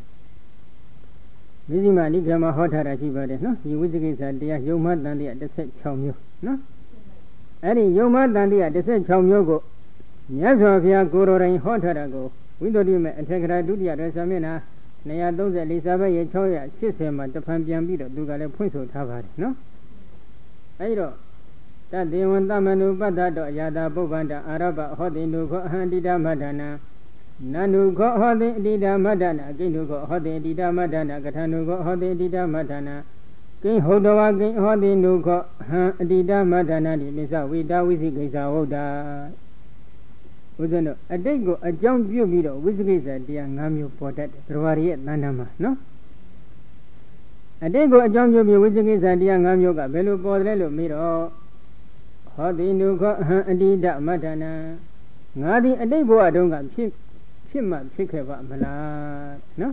မြစ်ကြီးမနိဗ္ဗာန်မှာဟောထားတာရှိပါတယ်နော်ဒီဝိဇ္ဇကိစ္စတရားယုံမှတန်တရား16မျိုးနော်အဲ့ဒီယုံမှတန်တရား16မျိုးကိုမြတ်စွာဘုရားကိုယ်တော်တိုင်ဟောထားတာကိုဝိသုဒ္ဓိမေအထက်ကရာဒုတိယရသမျက်နှာ234စာပတ်ရဲ့680မှာတဖန်ပြန်ပြီးတော့သူကလည်းဖွင့်ဆိုထားပါတယ်နော်အဲဒီတော့တတေဝံသမနုပတ္တတောအယတာပုဗ္ဗန္တအာရဘဟောတိနုခောအဟံတိတမတ္ထနာနန္နုခောဟောတိအတိတမတ္ထနာအကိဉ္နုခောဟောတိအတိတမတ္ထနာကထာနုခောဟောတိအတိတမတ္ထနာကိဉ္ဟုတ်တဝကိဉ္ဟောတိနုခောဟံအတိတမတ္ထနာတိပိစဝိတာဝိသိကိစ္စဟုတ်တာဦးဇင်းတို့အတိတ်ကိုအကြောင်းပြုပြီးတော့ဝိသကိစ္စတရား5မျိုးပေါ်တတ်တယ်တရားရရဲ့တဏ္ဍာမှာနော်အတိတ်ကိုအကြောင်းပြုပြီးဝိသကိစ္စတရား5မျိုးကဘယ်လိုပေါ်တယ်လို့မေးတော့ဟောတိနုခောအဟံအတိဒမတ္ထနာငါဒီအတိတ်ဘဝတုန်းကဖြစ်မှဖြစ်ခဲ့ပါမလားနော်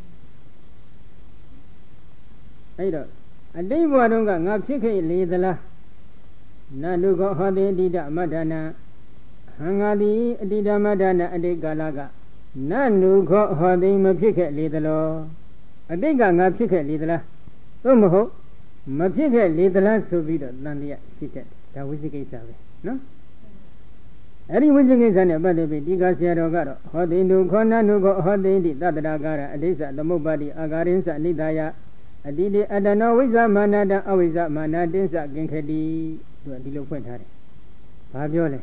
အဲ့တော့အတိတ်ဘဝတုန်းကငါဖြစ်ခဲ့လေသလားနန္ဒုခောဟောတိအတိဒမတ္ထနာဟံငါသည်အတိဓမ္မဒါနအတိတ်ကာလကနတ်နုခောဟောသိမဖြစ်ခဲ့လေသလောအတိတ်ကငါဖြစ်ခဲ့လေသလားသို့မဟုတ်မဖြစ်ခဲ့လေသလားဆိုပြီးတော့တန်တရားရှိတဲ့ဒါဝိသိကိစ္စပဲနော်အဲ့ဒီဝိသိကိစ္စနဲ့ပတ်သက်ပြီးဒီကဆရာတော်ကတော့ဟောသိနုခောနတ်နုခောဟောသိတိတတ္တရာကာရအဋိစ္စသမုပ္ပါတိအာဂါရိသအနိဒာယအတိတိအတ္တနောဝိဇ္ဇမာနတအဝိဇ္ဇမာနတိသကင်ခတိသူကဒီလိုဖွင့်ထားတယ်ဘာပြောလဲ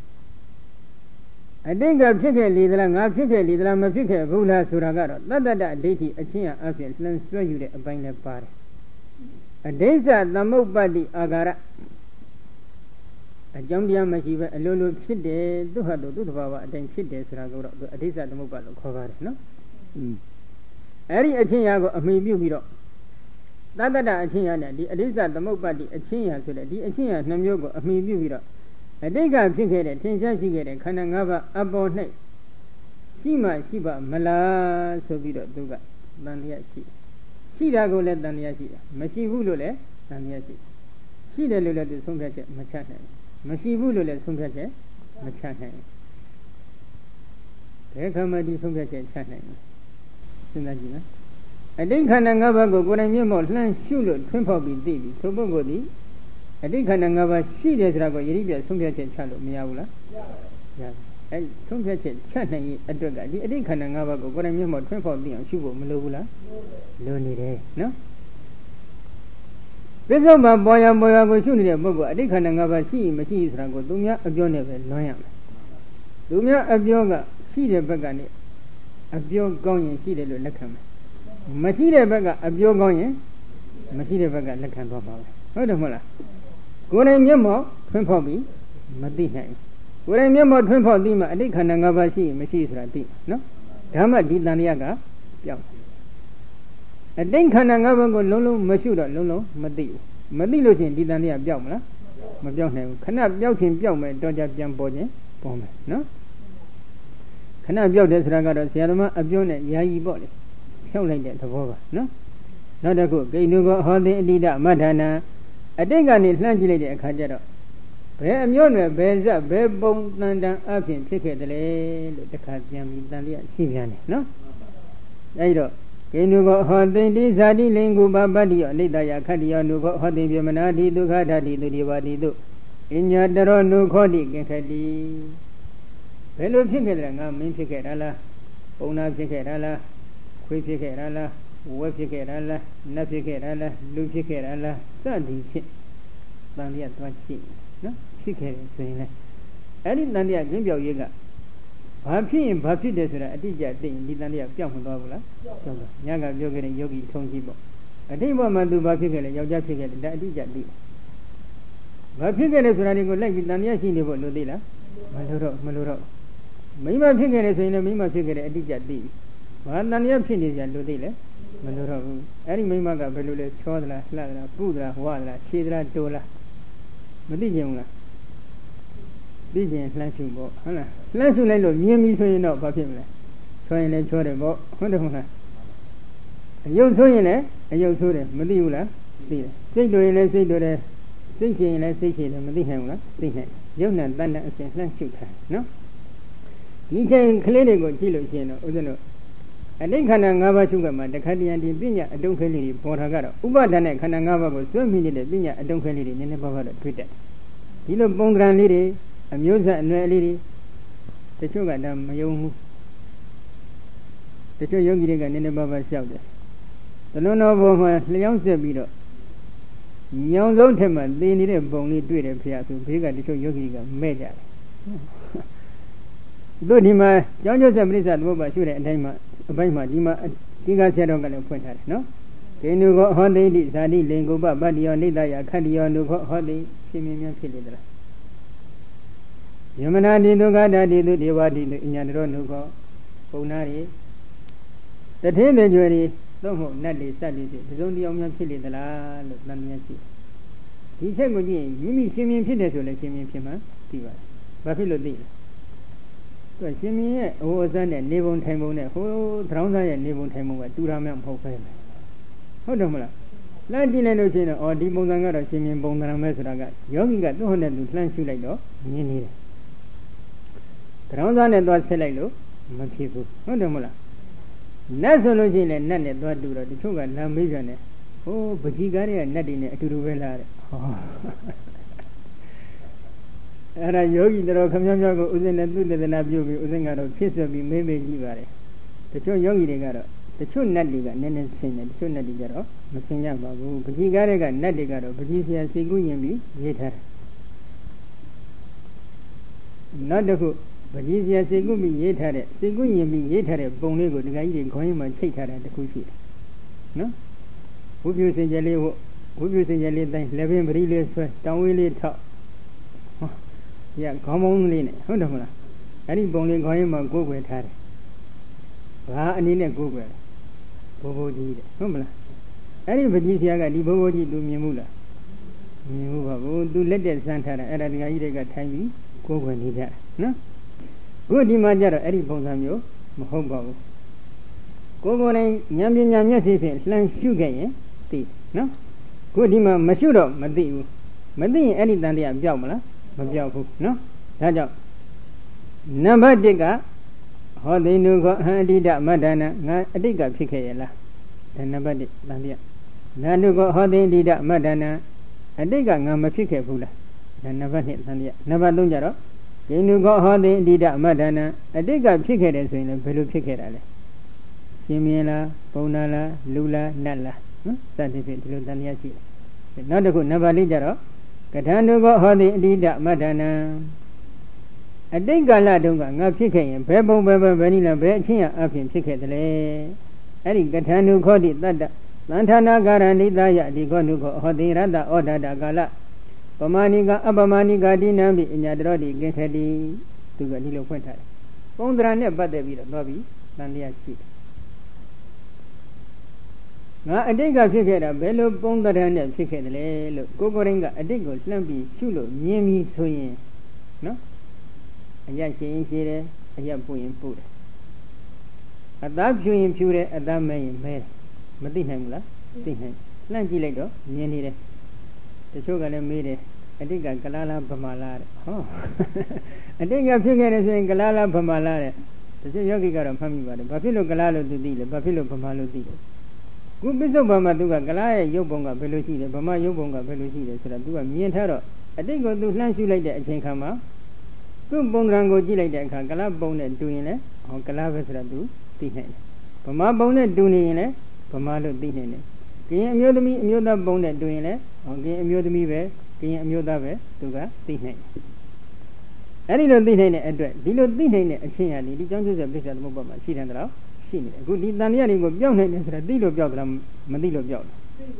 အတိတ်ကဖြစ်ခဲ့လေသလားငါဖြစ်ခဲ့လေသလားမဖြစ်ခဲ့ဘူးလားဆိုတာကတော့တတ္တတအဋ္ဌိအချင်းအဖြစ်လှမ်းဆွဲယူတဲ့အပိုင်းလည်းပါတယ်အဋ္ဌိစ္စသမုပ္ပါတိအာဂါရအကြောင်းတရားမရှိပဲအလိုလိုဖြစ်တယ်သူဟာသူသဘာဝအတိုင်းဖြစ်တယ်ဆိုတာကတော့သူအဋ္ဌိစ္စသမုပ္ပါလို့ခေါ်ပါတယ်နော်အဲ့ဒီအချင်းရာကိုအမိပြုပြီးတော့တတ္တတအချင်းရာနဲ့ဒီအဋ္ဌိစ္စသမုပ္ပါတိအချင်းရာဆိုတဲ့ဒီအချင်းရာ2မျိုးကိုအမိပြုပြီးတော့အတိတ်ကဖြစ်ခဲ့တဲ့ထင်ရှားရှိခဲ့တဲ့ခန္ဓာ5ပါးအပေါ်၌ရှိမှရှိပါမလားဆိုပြီးတော့သူကတန်တရားရှိတာကိုလည်းတန်တရားရှိတာမရှိဘူးလို့လည်းတန်တရားရှိတယ်လို့လည်းသူဆုံးဖြတ်ချက်မချနိုင်ဘူးမရှိဘူးလို့လည်းဆုံးဖြတ်ချက်မချနိုင်ဘူးဘယ်ခါမှဒီဆုံးဖြတ်ချက်ချနိုင်ဘူးစဉ်းစားကြည့်နော်အတိတ်ခန္ဓာ5ပါးကိုကိုယ်တိုင်မျက်မှောက်လှမ်းရှုလို့ထွန်းဖောက်ပြီးသိပြီသို့ပုဂ္ဂိုလ်သည်အတိတ်ခန္ဓာ5ပါးရှိတယ်ဆိုတာကိုယတိပြဆုံးဖြတ်ချက်ချလို့မရဘူးလားရတယ်အဲဆုံးဖြတ်ချက်ချနိုင်ရင်အတွက်ကဒီအတိတ်ခန္ဓာ5ပါးကိုကိုယ်တိုင်မျက်မှောက်ထွန်းဖောက်သိအောင်ရှုဖို့မလိုဘူးလားလိုနေတယ်နော်တစ္စုပန်ပေါ်ရကိုရှုနေတဲ့ပုဂ္ဂိုလ်အတိတ်ခန္ဓာ၅ပါးရှိမရှိဆိုတာကိုသူများအပြောနဲ့ပဲလွှမ်းရမယ်သူများအပြောကရှိတဲ့ဘက်ကနေအပြောကောင်းရင်ရှိတယ်လို့လက်ခံမယ်မရှိတဲ့ဘက်ကအပြောကောင်းရင်မရှိတဲ့ဘက်ကလက်ခံသွားပါပဲဟုတ်တယ်မဟုတ်လားကိုယ်တိုင်မျက်မှောက်ထွန်းဖောက်ပြီးမသိနိုင်ကိုယ်တိုင်မျက်မှောက်ထွန်းဖောက်သိမှအတိတ်ခန္ဓာ၅ပါးရှိမရှိဆိုတာသိနော်ဒါမှဒီတန်လျာကပြောင်းအတိတ်ခန္ဓာ၅ပါးကိုလုံးလုံးမရှုတော့လုံးလုံးမသိဘူးမသိလို့ချင်းဒီတန်လျာပြောင်းမလားမပြောင်းနိုင်ဘူးခဏပြောင်းခြင်းပြောင်းမယ်တော့ကြပြန်ပေါ်ခြင်းပေါ်မယ်နော်ခဏပြောက်တယ်ဆိုတာကတော့ဆရာသမားအပြောနဲ့ယာယီပေါ့လေဖြောက်လိုက်တဲ့သဘောပါနော်နောက်တစ်ခုဂိဏုကောဟောတိအတိဒမဋ္ဌာနာအတိတ်ကနေလှမ်းကြည့်လိုက်တဲ့အခါကျတော့ဘယ်အမျိုးနဲ့ဘယ်ဇက်ဘယ်ပုံတန်တန်အဖြစ်ဖြစ်ခဲ့တယ်လေလို့တခါပြန်ပြီးတန်လျက်ရှိပြန်တယ်နော်အဲဒီတော့ဂိဏုကောဟောတိတိဇာတိလင်္ကုပပတ္တိယောအနိတ္တယခတ္တိယောနုခောဟောတိပြမနာတိဒုက္ခဓာတိသူဒီဝတိတုအညတရောနုခောတိကင်ခတိဘယ်လိုဖြစ်ခဲ့တယ်ငါမင်းဖြစ်ခဲ့တာလားပုံနာဖြစ်ခဲ့တာလားခွေးဖြစ်ခဲ့တာလားဝက်ဖြစ်ခဲ့တာလားနတ်ဖြစ်ခဲ့တာလားလူဖြစ်ခဲ့တာလားစသည်ဖြစ်တန်လျက်သွားရှိနော်ဖြစ်ခဲ့တယ်ဆိုရင်လည်းအဲ့ဒီတန်လျက်ကင်းပြောက်ရေးကဘာဖြစ်ရင်ဘာဖြစ်တယ်ဆိုတာအတိအကျသိရင်ဒီတန်လျက်ပြောက်မသွားဘူးလားပြောက်သွားညကပြောခဲ့တဲ့ယောဂီထုံးကြည့်ပေါ့အတိတ်ဘဝမှာသူဘာဖြစ်ခဲ့လဲယောက်ျားဖြစ်ခဲ့တယ်ဒါအတိအကျသိဘာဖြစ်ခဲ့လဲဆိုတာတွေကိုလိုက်ပြီးတန်လျက်ရှိနေဖို့လိုသေးလားမလိုတော့မိမဖြစ်ခဲ့တယ်ဆိုရင်လည်းမိမဖြစ်ခဲ့တယ်အတိအကျသိပြီဘာတန်လျက်ဖြစ်နေကြလို့သိလဲမလိုတော့ဘူးအဲ့ဒီမိမကဘယ်လိုလဲချောသလားလှသလားပုသလားဝါသလားခြေသလားတိုးလားမသိကြဘူးလားသိကျင်လှမ်းရှုပေါ့ဟုတ်လားလှမ်းရှုလိုက်လို့မြင်ပြီဆိုရင်တော့ဘာဖြစ်မလဲချောရင်လည်းချောတယ်ပေါ့ဟုတ်တယ်မဟုတ်လားအယုတ်ဆိုရင်လည်းအယုတ်ဆိုတယ်မသိဘူးလားသိတယ်စိတ်တို့ရင်လည်းစိတ်တို့တယ်စိတ်ရှင်ရင်လည်းစိတ်ရှင်တယ်မသိနိုင်ဘူးလားသိနိုင်ရုပ်နဲ့တဏ္ဍအစဉ်လှမ်းရှုထားနော်ဒီချိန်ကလေးတွေကိုကြည့်လို့ရှိရင်တော့ဦးဇင်းတို့အတိတ်ခန္ဓာ၅ပါးရှုကမှာတခါတည်းဒီပညာအတုံးခဲလေးတွေပေါ်တာကတော့ဥပါဒณะခန္ဓာ၅ပါးကိုစွန့်မိနေတဲ့ပညာအတုံးခဲလေးတွေနည်းနည်းပါးပါးတော့တွေ့တယ်ဒီလိုပုံသဏ္ဍာန်လေးတွေအမျိုးဆက်အနွယ်လေးတွေတချို့ကဒါမယုံဘူးတချို့ယောဂီတွေကနည်းနည်းပါးပါးလျှောက်တယ်သလွန်တော်ဘုံမှာလျှောက်ဆက်ပြီးတော့ညောင်ဆုံးထက်မှသိနေတဲ့ပုံလေးတွေ့တယ်ဖေရဆိုဘေးကတချို့ယောဂီကမဲ့ကြတယ်တို့ဒီမှာကျောင်းကျဆက်ပရိစ္ဆသမုပ္ပါရှုတဲ့အတိုင်းမှာအပိုင်းမှာဒီမှာဒီကဆရာတော်ကလည်းဖွင့်ထားတယ်နော်ဂိဏုကောဟောတိတိဇာတိလင်္ကုပပတ္တိယောနိတ္တယခတ္တိယောနုခောဟောတိရှင်မြင်းများဖြစ်လေသလားယမနာတိဒုက္ခဓာတိသူဒေဝတိသူအညာတရောနုခောပုံနာတွေတထင်းတွေကြွယ်တွေသို့မဟုတ်နတ်တွေစက်တွေဖြစ်ဒီစုံတရားများဖြစ်လေသလားလို့သံမြတ်ရှိဒီချက်ကိုကြည့်ရင်မိမိရှင်မြင်းဖြစ်တယ်ဆိုလည်းရှင်မြင်းဖြစ်မှသိပါတယ်ဘာဖြစ်လို့သိလဲသူရှင်မြင်းရဲ့အဝအစမ်းနဲ့နေပုံထိုင်ပုံနဲ့ဟိုသရောင်းသားရဲ့နေပုံထိုင်ပုံကတူတာမှမဟုတ်ပဲဟုတ်တယ်မလားလှမ်းကြည့်လိုက်လို့ရှိရင်တော့ဒီပုံစံကတော့ရှင်မြင်းပုံစံပဲဆိုတာကယောဂီကသူ့ဟောနဲ့သူလှမ်းရှုလိုက်တော့မြင်နေတယ်သရောင်းသားနဲ့သွားဆက်လိုက်လို့မဖြစ်ဘူးဟုတ်တယ်မလားနတ်ဆိုလို့ရှိရင်လည်းနတ်နဲ့သွားတူတော့တချို့ကလမ်းမေးပြန်တယ်ဟိုပကြီးကားတွေကနတ်တွေနဲ့အတူတူပဲလားတဲ့ဟောအဲ့ဒါယောဂီတော်ခမည်းများကိုဥစဉ်နဲ့သူတေသနာပြုပြီးဥစဉ်ကတော့ဖြစ်ဆွပြီးမေးမေးကြည့်ပါတယ်တချို့ယောဂီတွေကတော့တချို့နတ်တွေကနည်းနည်းဆင်းတယ်တချို့နတ်တွေကျတော့မဆင်းရပါဘူးပကြီးကားတွေကနတ်တွေကတော့ပကြီးဆရာစိတ်ကူးရင်ပြီးရေးထားတယ်နောက်တစ်ခုပကြီးဆရာစိတ်ကူးပြီးရေးထားတဲ့စိတ်ကူးရင်ပြီးရေးထားတဲ့ပုံလေးကိုဒကာကြီးတွေခေါင်းရင်းမှာချိတ်ထားတာတစ်ခုရှိတယ်နော်ဝိပုစင်ကြလေးဝိပုစင်ကြလေးတိုင်းလက်ပင်ပရိလေးဆွဲတောင်းဝေးလေးထောက်ရခေါင်းမုံလေးနဲ့ဟုတ်တယ်မလားအဲ့ဒီပုံလေးခေါင်းရင်းမှာကိုယ်ွယ်ထားတယ်ဘာအနေနဲ့ကိုယ်ွယ်ဘိုးဘိုးကြီးတဲ့ဟုတ်မလားအဲ့ဒီပကြီးဆရာကဒီဘိုးဘိုးကြီးသူမြင်ဘူးလားမြင်ဘူးပါဘူးသူလက်တက်ဆန်းထားတာအဲ့ဒါဒကာကြီးတွေကထိုင်ပြီးကိုယ်ွယ်နေကြတယ်နော်ခုဒီမှာကျတော့အဲ့ဒီပုံစံမျိုးမဟုတ်ပါဘူးကိုယ်ကိုယ်တိုင်ဉာဏ်ပညာမျက်စိဖြင့်လှမ်းရှုခဲ့ရင်သိနော်ခုဒီမှာမရှုတော့မသိဘူးမသိရင်အဲ့ဒီတန်တရားပြောက်မလားမပြောက်ဘူးနော်ဒါကြောင့်နံပါတ်1ကဟောတိနုခောအဟံအတိဒမတ္တနာငါအတိတ်ကဖြစ်ခဲ့ရဲ့လားဒါနံပါတ်1တန်တရားနာနုခောဟောတိအတိဒမတ္တနာအတိတ်ကငါမဖြစ်ခဲ့ဘူးလားဒါနံပါတ်2တန်တရားနံပါတ်3ကျတော့ဂိဏုခောဟောတိအတိဒမတ္တနာအတိတ်ကဖြစ်ခဲ့တယ်ဆိုရင်လည်းဘယ်လိုဖြစ်ခဲ့တာလဲရှင်မြင်းလားပုံနာလားလူလားနတ်လားနော်စသဖြင့်ဒီလိုတန်တရားရှိတယ်နောက်တစ်ခုနံပါတ် 4ကျတော့ကထာနုကောဟောတိအတိဒမတ္ထနံအတိတ်ကာလတုန်းကငါဖြစ်ခဲ့ရင်ဘယ်ပုံဘယ်နည်းလားဘယ်အချင်းရအဖြစ်ဖြစ်ခဲ့တယ်လေအဲ့ဒီကထာနုခောတိတတ္တသန္ဌာနာကာရဏိတယဒီခောနုခောဟောတိရတ္တဩဒတကာလပမာဏိကအပမာဏိကတိနံပိအညာတရောတိကိခတိသူကဒီလိုဖွင့်ထားတယ်ပုံသဏ္ဍာန်နဲ့ပတ်သက်ပြီးတော့သွားပြီးတန်တရားရှိတယ်ငါအတိတ်ကဖြစ်ခဲ့တာဘယ်လိုပုံသဏ္ဍာန်နဲ့ဖြစ်ခဲ့တယ်လဲလို့ကိုယ်ရင်ကအတိတ်ကိုလှမ်းပြီးရှုလို့မြင်ပြီးဆိုရင်နော်အရရှိရင်ရှိတယ်အရပူရင်ပူတယ်အသားဖြူရင်ဖြူတယ်အသားမဲရင်မဲတယ်မသိနိုင်ဘူးလားသိနိုင်လှမ်းကြည့်လိုက်တော့မြင်နေတယ်တချို့ကလည်းမေးတယ်အတိတ်ကကလားလားဗမာလားတဲ့ဟောအတိတ်ကဖြစ်ခဲ့တယ်ဆိုရင်ကလားလားဗမာလားတဲ့တချို့ယောဂီကတော့မှတ်မိပါတယ်ဘာဖြစ်လို့ကလားလို့သူသိလဲဘာဖြစ်လို့ဗမာလို့သိလဲခုပစ္စုပန်မှာသူကကလားရဲ့ရုပ်ပုံကဘယ်လိုရှိတယ်ဗမာရုပ်ပုံကဘယ်လိုရှိတယ်ဆိုတာသူကမြင်ထားတော့အတိတ်ကိုသူလှမ်းရှုလိုက်တဲ့အချိန်ခါမှာသူ့ပုံကံကိုကြည့်လိုက်တဲ့အခါကလားပုံနဲ့တူရင်လည်းဟောကလားပဲဆိုတာသူသိနိုင်တယ်ဗမာပုံနဲ့တူနေရင်လည်းဗမာလို့သိနိုင်တယ်ကရင်အမျိုးသမီးအမျိုးသားပုံနဲ့တူရင်လည်းဟောကရင်အမျိုးသမီးပဲကရင်အမျိုးသားပဲသူကသိနိုင်တယ်အဲ့ဒီလိုသိနိုင်တဲ့အတွက်ဒီလိုသိနိုင်တဲ့အချင်းရာဒီကြောင့်ကျိုးဆက်ပြစ္ဆာသမုပ္ပါမှာရှိတယ်တော့ရှိနေတယ်အခုဒီတန်တရားတွေကိုပြောင်းနိုင်တယ်ဆိုတာသိလို့ပြောက်တာမသိလို့ပြောက်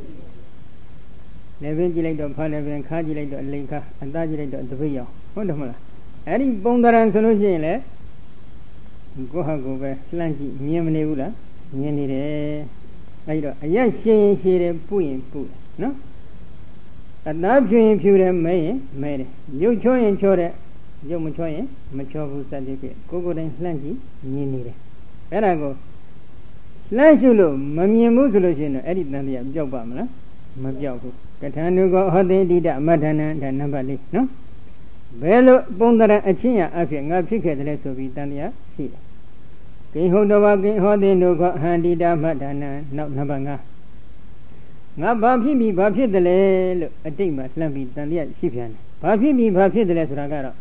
တယ်လည်းပင်ကြည့်လိုက်တော့ဖားလည်းပင်ခါကြည့်လိုက်တော့အလိန်ခါအသားကြည့်လိုက်တော့တပိတ်ရောင်ဟုတ်တယ်မလားအဲ့ဒီပုံသဏ္ဍာန်ဆိုလို့ရှိရင်လေကိုယ့်ဟာကိုယ်ပဲလှမ်းကြည့်မြင်မနေဘူးလားမြင်နေတယ်အဲ့တော့အရက်ရှင်းရှင်းတယ်ပူရင်ပူတယ်နော်အသားဖြူရင်ဖြူတယ်မဲရင်မဲတယ်ရုပ်ချောရင်ချောတယ်ရုပ်မချောရင်မချောဘူးစသဖြင့်ကိုယ်တိုင်လှမ်းကြည့်မြင်နေတယ်အဲ့ဒါကိုလှမ်းရှုလို့မမြင်ဘူးဆိုလို့ရှိရင်တော့အဲ့ဒီတန်တရားပြောက်ပါမလားမပြောက်ဘူးကထာနုကောဟောတိတိတမတ္ထနံဒါနံပါတ် 4နော်ဘယ်လိုပုံသဏ္ဍာန်အချင်းရအဖြစ်ငါဖြစ်ခဲ့တယ်ဆိုပြီးတန်တရားရှိတယ်ကိဟုတ်တော်ဘာကိဟောတိနုခောဟန္တိတမတ္ထနံနောက်နံပါတ် 5ငါဘာဖြစ်ပြီဘာဖြစ်တယ်လဲလို့အတိတ်မှာလှမ်းပြီးတန်တရားရှိပြန်တယ်ဘာဖြစ်ပြီဘာဖြစ်တယ်လဲဆိုတာကတော့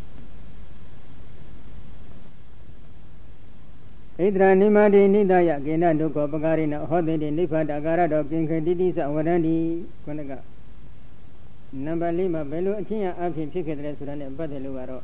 ဣဒရာနိမတိနိဒယကေနဒုက္ခပကာရိနဟောတိတိနိဗ္ဗာတကာရတောကိင်ခေတိတိသဝရန္တိခုနကနံပါတ် 4မှာဘယ်လိုအချင်းအဖြစ်ဖြစ်ခဲ့တယ်ဆိုတာနဲ့ပတ်သက်လို့ကတော့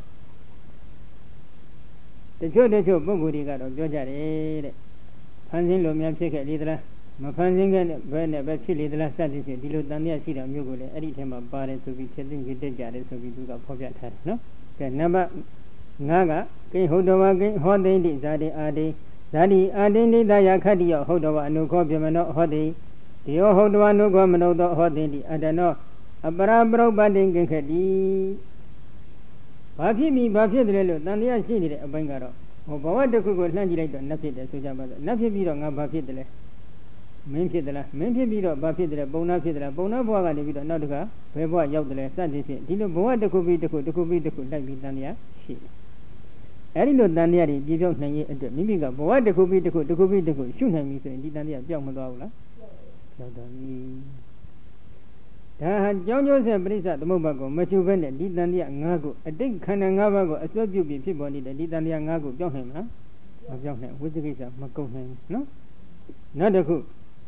တချို့ပုဂ္ဂိုလ်တွေကတော့ပြောကြတယ်တဲ့ဖန်ဆင်းလို့များဖြစ်ခဲ့လေသလားမဖန်ဆင်းခဲ့တဲ့ဘယ်နဲ့ပဲဖြစ်လေသလားစသဖြင့်ဒီလိုတန်မြတ်ရှိတာမျိုးကိုလည်းအဲ့ဒီထဲမှာပါတယ်ဆိုပြီးဖြစ်သိရတတ်ကြတယ်ဆိုပြီးသူကဖော်ပြထားတယ်နော်ကဲနံပါတ် 5ကကိဟုတ်တော်ဘာကိဟောတိတိဇာတိအာတိဇာတိအာတိနိတယခတ္တိယဟုတ်တော်ဘာအနုခောပြမနောဟောတိဒီယောဟုတ်တော်ဘာအနုခောမနောသောဟောတိတိအတ္တနောအပရာပရုပ္ပတိကိခတိဘာဖြစ်ပြီဘာဖြစ်တယ်လို့တန်တရားရှိနေတဲ့အပိုင်းကတော့ဟောဘဝတစ်ခုကိုလှမ်းကြည့်လိုက်တော့နတ်ဖြစ်တယ်ဆိုကြပါစို့နတ်ဖြစ်ပြီးတော့ငါဘာဖြစ်တယ်လဲမင်းဖြစ်တယ်လားမင်းဖြစ်ပြီးတော့ဘာဖြစ်တယ်လဲပုံနာဖြစ်တယ်လားပုံနာဘဝကနေပြီးတော့နောက်တစ်ခါဘယ်ဘဝရောက်တယ်လဲစသဖြင့်ဒီလိုဘဝတစ်ခုပြီးတစ်ခုလိုက်ပြီးတန်တရားရှိတယ်အဲ့ဒီလိုတန်တရားတွေပြေပြောက်နိုင်ရဲ့အတွက်မိမိကဘဝတစ်ခုပြီးတစ်ခုရှုနိုင်ပြီဆိုရင်ဒီတန်တရားပြောက်မသွားဘူးလားပြောက်တော့ပြီဒါဟာကြောင်းကျိုးဆက်ပရိစ္ဆသမုပ္ပါကိုမရှုဘဲနဲ့ဒီတန်တရား၅ခုအတိတ်ခန္ဓာ၅ပါးကိုအစွဲပြုပြီးဖြစ်ပေါ်နေတဲ့ဒီတန်တရား၅ခုပြောက်နိုင်မလားမပြောက်နိုင်ဝိသေကိစ္စမကုန်နိုင်ဘူးနော်နောက်တစ်ခု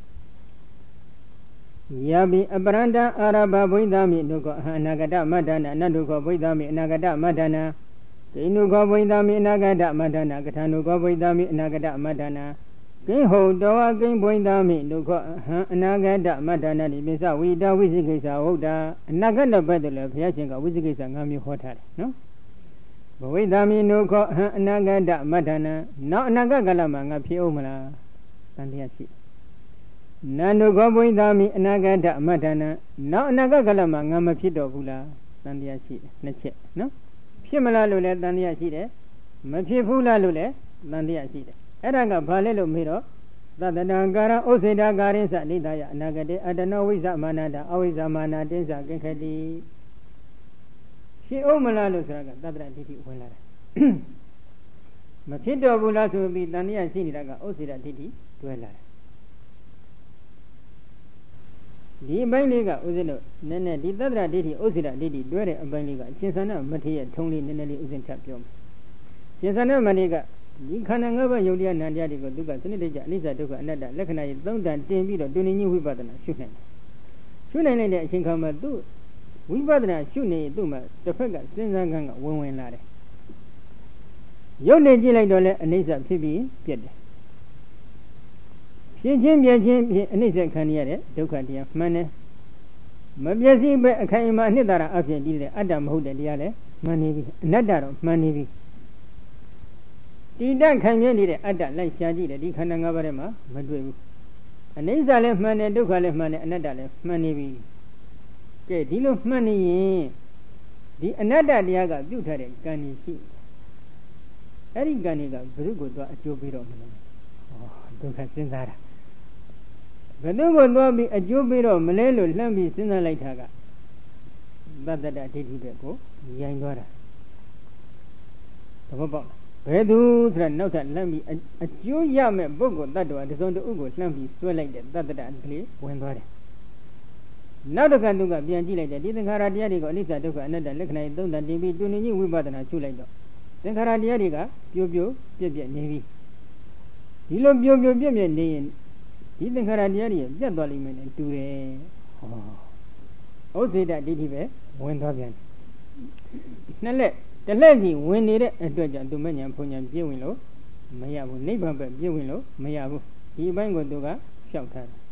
ယာဘိအပရန္တအာရဘဘိသမိနုခောအနာဂတမတ္တနာအနတုခောဘိသမိအနာဂတမတ္တနာကိနုခောဘိသမိအနာဂတမတ္တနာကထာနုခောဘိသမိအနာဂတမတ္တနာကိဟုတ်တော်ကိဘိသမိနုခောအနာဂတမတ္တနာဒီပိစဝိတဝိသိကိစ္စဟုတ်တာအနာဂတဘက်တည်းလည်းဘုရားရှင်ကဝိသိကိစ္စ၅မျိုးဟောထားတယ်နော်ဘဝိသမိနုခောအနာဂတမတ္တနာနောက်အနာဂတ်ကာလမှာငါဖြစ်အောင်မလားတန်တရားရှိနန္ဒုခောဘိသမိအနာဂတမတ္တနာနောက်အနာဂတ်ကာလမှာငါမဖြစ်တော့ဘူးလားတန်တရားရှိတယ်နှစ်ချက်နော်ဖြစ်မလားလို့လည်းတန်တရားရှိတယ်မဖြစ်ဘူးလားလို့လည်းတန်တရားရှိတယ်အဲ့ဒါကဘာလဲလို့မေးတော့သတ္တနာကာရဥစေတာကာရိသနိဒယအနာဂတေအတ္တနောဝိဇမာနတာအဝိဇမာနာတိစ္ဆကိခတိဖြစ်အောင်မလားလို့ဆိုတာကသတ္တရဒိဋ္ဌိဝင်လာတယ်မဖြစ်တော့ဘူးလားဆိုပြီးတန်တရားရှိနေတာကဥစေတာဒိဋ္ဌိတွဲလာတယ်ဒီအပိုင်းလေးကဥစဉ်တို့နည်းနည်းဒီသတ္တရဒိဋ္ဌိဥစေတာဒိဋ္ဌိတွဲတဲ့အပိုင်းလေးကအရှင်သန္နမထေရထုံးလေးနည်းနည်းလေးဥစဉ်ထပ်ပြောမယ်ရှင်သန္နမထေရကဒီခန္ဓာ၅ပါးယုတ်တရားနာတရားတွေကိုသူကစနစ်တကျအနိစ္စဒုက္ခအနတ္တလက္ခဏာရဲ့သုံးတန်တင်ပြီးတော့တွင်ညှိဝိပဿနာရှုနိုင်တယ်ရှရှုနိုင်လိုက်တဲ့အချိန်ခါမှာသူဝိပဿနာရှုနေသူ့မှာတစ်ဖက်ကစဉ်းစားကန်းကဝင်လာတယ်ရုပ်နဲ့ကြည့်လိုက်တော့လဲအနိစ္စဖြစ်ပြီးပြတ်တယ်ဖြစ်ချင်းပြချင်းဖြင့်အနိစ္စခံရတဲ့ဒုက္ခတရားမှန်တယ်မပြည့်စည်ပဲအခိုင်အမာအနှစ်သာရအဖြစ်တည်တဲ့အတ္တမဟုတ်တဲ့တရားလဲမှန်နေပြီအနတ္တတော့မှန်နေပြီတည်တတ်ခံရနေတဲ့အတ္တလိုက်ရှားကြည့်တယ်ဒီခန္ဓာ၅ပါးထဲမှာမတွေ့ဘူးအနိစ္စလည်းမှန်တယ်ဒုက္ခလည်းမှန်တယ်အနတ္တလည်းမှန်နေပြီကဲဒီလိုမှန်နေရင်ဒီအနတ္တတရားကပြုတ်ထားတဲ့ကံကြီးရှိအဲ့ဒီကံကြီးကဘယ်သူကိုသွားအကျိုးပေးတော့မလဲဒုက္ခစဉ်းစားတာဘယ်သူကိုသွားပြီးအကျိုးပေးတော့မလဲလို့လှမ်းပြီးစဉ်းစားလိုက်တာကသတ္တတဒိဋ္ဌိဘက်ကိုရိုင်းသွားတာသဘောပေါက်လားဘယ်သူဆိုတာနောက်ထပ်လှမ်းပြီးအကျိုးရမဲ့ပုဂ္ဂိုလ်တ attva တစ်စုံတစ်ဦးကိုလှမ်းပြီးဆွဲလိုက်တဲ့သတ္တတကလေးဝင်သွားတယ်နောက်တစ်ခါသူကပြန်ကြည့်လိုက်တယ်ဒီသင်္ခါရတရားတွေကိုအနိစ္စဒုက္ခအနတ္တလက္ခဏာသုံးသပ်တင်ပြီးတူနေကြီးဝိပဿနာရှုလိုက်တော့သင်္ခါရတရားတွေကပြိုပြိုပြက်ပြက်နေပြီဒီလိုပြိုပြိုပြက်ပြက်နေရင်ဒီသင်္ခါရတရားတွေပြတ်သွားလိမ့်မယ်နဲ့တူတယ်ဥစ္စေတဒိဋ္ဌိပဲဝင်သွားပြန်နှစ်လက်တစ်လက်ကြီးဝင်နေတဲ့အတွက်ကြောင့်သူမဉ္ဇဉ်ဘုံဉ္ဇဉ်ပြည့်ဝင်လို့မရဘူးနိဗ္ဗာန်ပဲပြည့်ဝင်လို့မရဘူးဒီအပိုင်းကိုသူကလျှောက်ထားတယ်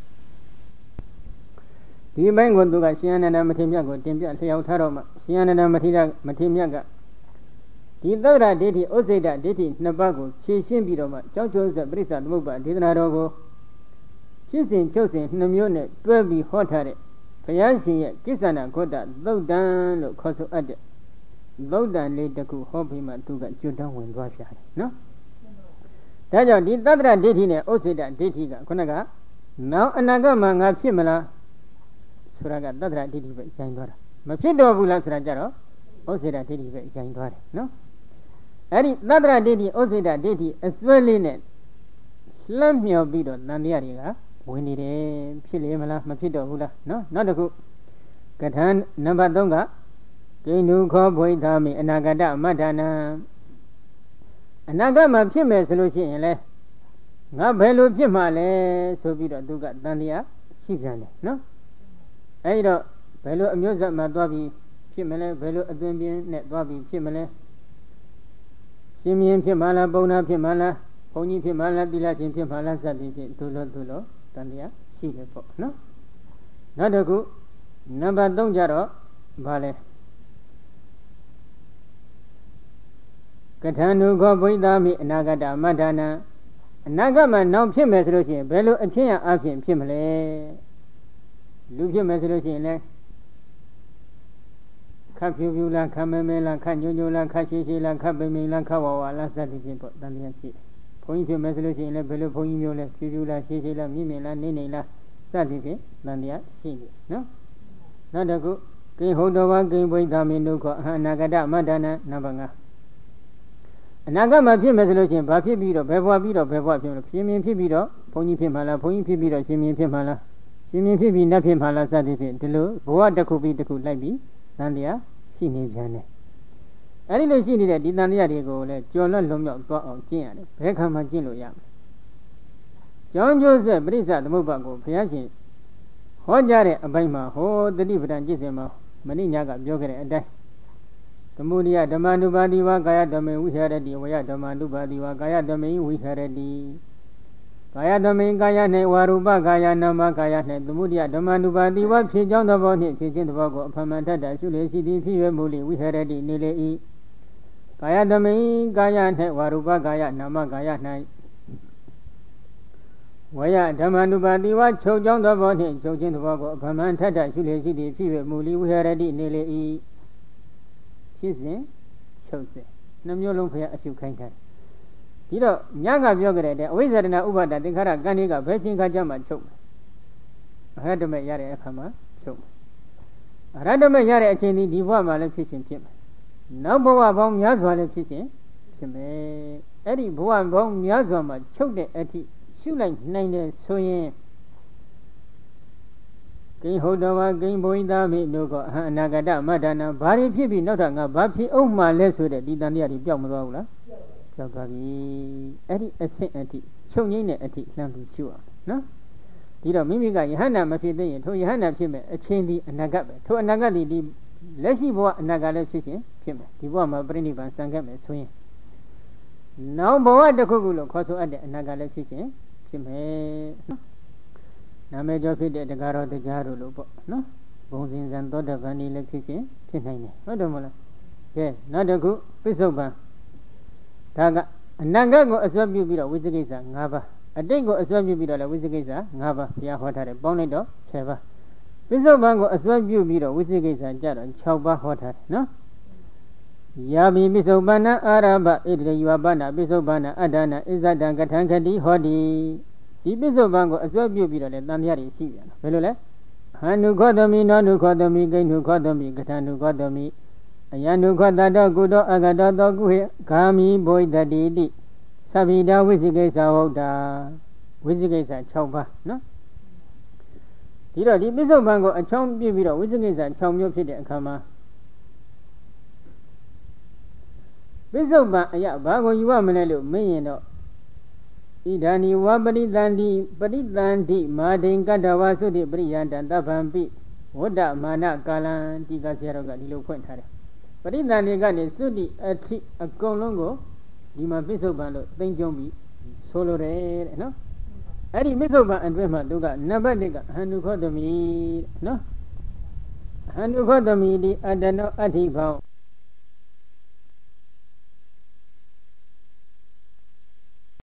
ဒီအပိုင်းကိုသူကရှင်အနန္ဒမထေရမြတ်ကိုတင်ပြလျှောက်ထားတော့မှရှင်အနန္ဒမထေရမြတ်ကဒီသတ္တရဒိဋ္ဌိဥစ္စေတဒိဋ္ဌိနှစ်ပါးကိုဖြည့်ရှင်းပြီးတော့မှကြောက်ကြွဆက်ပရိစ္ဆသမုပ္ပါဒေသနာတော်ကိုဖြစ်စဉ်ချုပ်စဉ်နှစ်မျိုးနဲ့တွဲပြီးဟောထားတဲ့ဘုရားရှင်ရဲ့ကိစ္ဆန္ဒဂေါတသုတ်တံလို့ခေါ်ဆိုအပ်တဲ့သုတ်တံလေးတစ်ခုဟောပြီးမှသူကကျွတ်တောင်းဝင်သွားရှာတယ်နော်ဒါကြောင့်ဒီသတ္တရဒိဋ္ဌိနဲ့ဥစ္စေတဒိဋ္ဌိကခုနကနောက်အနာဂတ်မှာငါဖြစ်မလားဆိုတာကသတ္တရဒိဋ္ဌိပဲရိုင်းသွားတာမဖြစ်တော့ဘူးလားဆိုတာကြတော့ဥစ္စေတဒိဋ္ဌိပဲရိုင်းသွားတယ်နော်အဲ့ဒီသတ္တရဒိဋ္ဌိဥစ္စေတဒိဋ္ဌိအစွဲလေးနဲ့လှမ်းမြော်ပြီးတော့တန်တရားတွေကဝင်နေတယ်ဖြစ်လေမလားမဖြစ်တော့ဘူးလားနော်နောက်တစ်ခုကထာနံပါတ်3ကကိန္နုခောဘွိသာမိအနာဂတမတ္ထနာအနာဂတ်မှာဖြစ်မယ်ဆိုလို့ရှိရင်လေငါဘယ်လိုဖြစ်မှာလဲဆိုပြီးတော့သူကတန်တရားရှိပြန်တယ်နော်အဲဒီတော့ဘယ်လိုအမျိုးဆက်မှာသွားပြီးဖြစ်မလဲဘယ်လိုအသွင်ပြင်းနဲ့သွားပြီးဖြစ်မလဲရှင်မြင်းဖြစ်မှာလားပုံနာဖြစ်မှာလားဘုန်းကြီးဖြစ်မှာလားသီလရှင်ဖြစ်မှာလားစသည်ဖြင့်သူလိုတန်တရားရှိတယ်ပေါ့နော်နောက်တစ်ခုနံပါတ်3ကြတော့ဘာလဲကထာနုခောဘိသာမိအနာဂတမတ္ထနာအနာဂတ်မှာနောက်ဖြစ်မယ်ဆိုလို့ရှိရင်ဘယ်လိုအချင်းအဖြစ်ဖြစ်မလဲလူဖြစ်မယ်ဆိုလို့ရှိရင်လည်းခပ်ဖြူဖြူလားခပ်မဲမဲလားခပ်ညိုညိုလားခပ်ရှည်ရှည်လားခပ်ပိန်ပိန်လားခပ်ဝါဝါလားစသည်ဖြင့်ပေါ့တန်တရားရှိတယ်ဘုန်းကြီးဖြစ်မယ်ဆိုလို့ရှိရင်လည်းဘယ်လိုဘုန်းကြီးမျိုးလဲဖြူဖြူလားရှည်ရှည်လားမြင့်မြင့်လားနေနေလားစသည်ဖြင့်တန်တရားရှိတယ်နော်နောက်တစ်ခုကိဟောတော်ဘာကိဘိသာမိနုခောအနာဂတမတ္ထနာနံပါတ်5အနာဂတ်မှာဖြစ်မယ်ဆိုလို့ရှိရင်ဘာဖြစ်ပြီးတော့ဘယ်ဘဝပြီးတော့ဘယ်ဘဝဖြစ်မလဲရှင်မြင်ဖြစ်ပြီးတော့ဘုန်းကြီးဖြစ်မှာလားဘုန်းကြီးဖြစ်ပြီးတော့ရှင်မြင်ဖြစ်မှာလားရှင်မြင်ဖြစ်ပြီးနတ်ဖြစ်မှာလားစသည်ဖြင့်ဒီလိုဘဝတစ်ခုပြီးတစ်ခုလိုက်ပြီးတန်တရားရှိနေပြန်တယ်အဲဒီလိုရှိနေတဲ့ဒီတန်တရားတွေကိုလည်းကြော်လွတ်လွန်မြောက်သွားအောင်ကျင့်ရတယ်ဘယ်ခါမှကျင့်လို့ရမလဲကြောင်းကျိုးဆက်ပရိစ္ဆသမုပ္ပါကိုဘုရားရှင်ဟောကြားတဲ့အပိုင်းမှာဟောတတိပဒံကျင့်စဉ်မှာမဏိညာကပြောခဲ့တဲ့အတိုင်းသမုဒိယဓမ္မနုပါတိဝါကာယဓမ္မေဝိဟရတိဝယဓမ္မနုပါတိဝါကာယဓမ္မေဝိဟရတိကာယဓမ္မေကာယ၌ဝါရူပကာယနာမကာယ၌သမုဒိယဓမ္မနုပါတိဝါဖြစ်ကြောင်းသဘောနှင့်ဖြစ်ခြင်းသဘောကိုအဖမှန်ထတရှုလေရှိသည်ဖြစ်၍မူလိဝိဟရတိနေလေ၏ကာယဓမ္မေကာယ၌ဝါရူပကာယနာမကာယ၌ဝယဓမ္မနုပါတိဝါချုပ်ကြောင်းသဘောနှင့်ချုပ်ခြင်းသဘောကိုအဖမှန်ထတရှုလေရှိသည်ဖြစ်၍မူလိဝိဟရတိနေလေ၏ဖြစ်စဉ်ချုပ်စဉ်နှမျိုးလုံးဖျားအရှုခိုင်းခိုင်းဒီတော့ညကပြောကြတဲ့အဝိဇ္ဇဒနာဥပါဒသင်္ခါရကံတွေကဘယ်ချင်းခါကြမှာချုပ်အရဟတမေရတဲ့အခါမှာချုပ်အရဟတမေရတဲ့အချိန်ဒီဘဝမှာလည်းဖြစ်ခြင်းဖြစ်မယ်နောက်ဘဝပေါင်းများစွာလည်းဖြစ်ခြင်းဖြစ်မယ်အဲ့ဒီဘဝပေါင်းများစွာမှာချုပ်တဲ့အထိရှုလိုက်နိုင်တယ်ဆိုရင်ကိဟောတော်ဝါကိဘုံသာမိတို့ကအနာဂတမတ္ထနာဘာတွေဖြစ်ပြီးနောက်ထပ်ငါဘာဖြစ်အောင်မှလဲဆိုတဲ့ဒီတန်တရားတွေပျောက်မသွားဘူးလားပျောက်သွားပြီအဲ့ဒီအဆင့်အထိချုပ်ငိမ့်တဲ့အထိလှမ်းပြီးရှုအောင်နော်ဒီတော့မိမိကယဟန္တာမဖြစ်သေးရင်ထိုယဟန္တာဖြစ်မဲ့အချင်းဒီအနာဂတ်ပဲထိုအနာဂတ်ဒီလက်ရှိဘဝအနာဂတ်လည်းဖြစ်ခြင်းဖြစ်မယ်ဒီဘဝမှာပြိဋိဘံစံခဲ့မယ်ဆိုရင်နောက်ဘဝတစ်ခုခုလို့ခေါ်ဆိုအပ်တဲ့အနာဂတ်လည်းဖြစ်ခြင်းဖြစ်မယ်နော်နာမည်ကျော်ဖြစ်တဲ့တရားတော်တရားတို့လို့ပေါ့နော်ဘုံစဉ်ဇံသောတပန်ဒီလည်းဖြစ်ခြင်းဖြစ်နိုင်တယ်ဟုတ်တယ်မဟုတ်လားကဲနောက်တစ်ခုပိဿုပံဒါကအနာဂတ်ကိုအစွဲပြုပြီးတော့ဝိသေကိစ္စ၅ပါးအတိတ်ကိုအစွဲပြုပြီးတော့လည်းဝိသေကိစ္စ၅ပါးဘုရားဟောထားတယ်ပေါင်းလိုက်တော့10ပါးပိဿုပံကိုအစွဲပြုပြီးတော့ဝိသေကိစ္စကြတော့6ပါးဟောထားတယ်နော်ယာဘိပိဿုပန္နအာရဘဣတရေယဝပနာပိဿုပန္နအတ္တနာဣဇတံကထံခတိဟောတိဒီပိဿုပံကိုအစွဲပြုပြီးတော့လည်းတန်မြတ်တွေရှိပြန်တယ်ဘယ်လိုလဲဟန္နုခောတမိနောနုခောတမိကိဏ္ဏုခောတမိကထနုခောတမိအယံနုခောတတောကုတောအဂတောတောကုဟေဂာမိဘိတတိတိသဗ္ဗိဒဝိသိကိစ္စဟုတ်တာဝိသိကိစ္စ6ပါးနော်ဒီတော့ဒီပိဿုပံကိုအချောင်းပြပြီးတော့ဝိသိကိစ္စ6မျိုးဖြစ်တဲ့အခါမှာပိဿုပံအယဘာကိုယူရမလဲလို့မင်းရင်တော့ဣဒာနိဝပရိသန္တိပရိသန္တိမာဒိင်ကတ္တဝါသုတိပရိယန္တံတဗ္ဗံပိဝဒ္ဒမာနကာလံဒီကဆရာတော်ကဒီလိုဖွင့်ထားတယ်ပရိသန္တိကနေသုတိအထိအကုန်လုံးကိုဒီမှာပိဿုပံလို့သိမ့်ကျုံပြီးဆိုလိုတယ်တဲ့နော်အဲ့ဒီပိဿုပံအတွင်းမှာသူကနံပါတ်1ကဟန္တုခောတမိနော်ဟန္တုခောတမိဒီအတ္တနောအဋ္ဌိဘော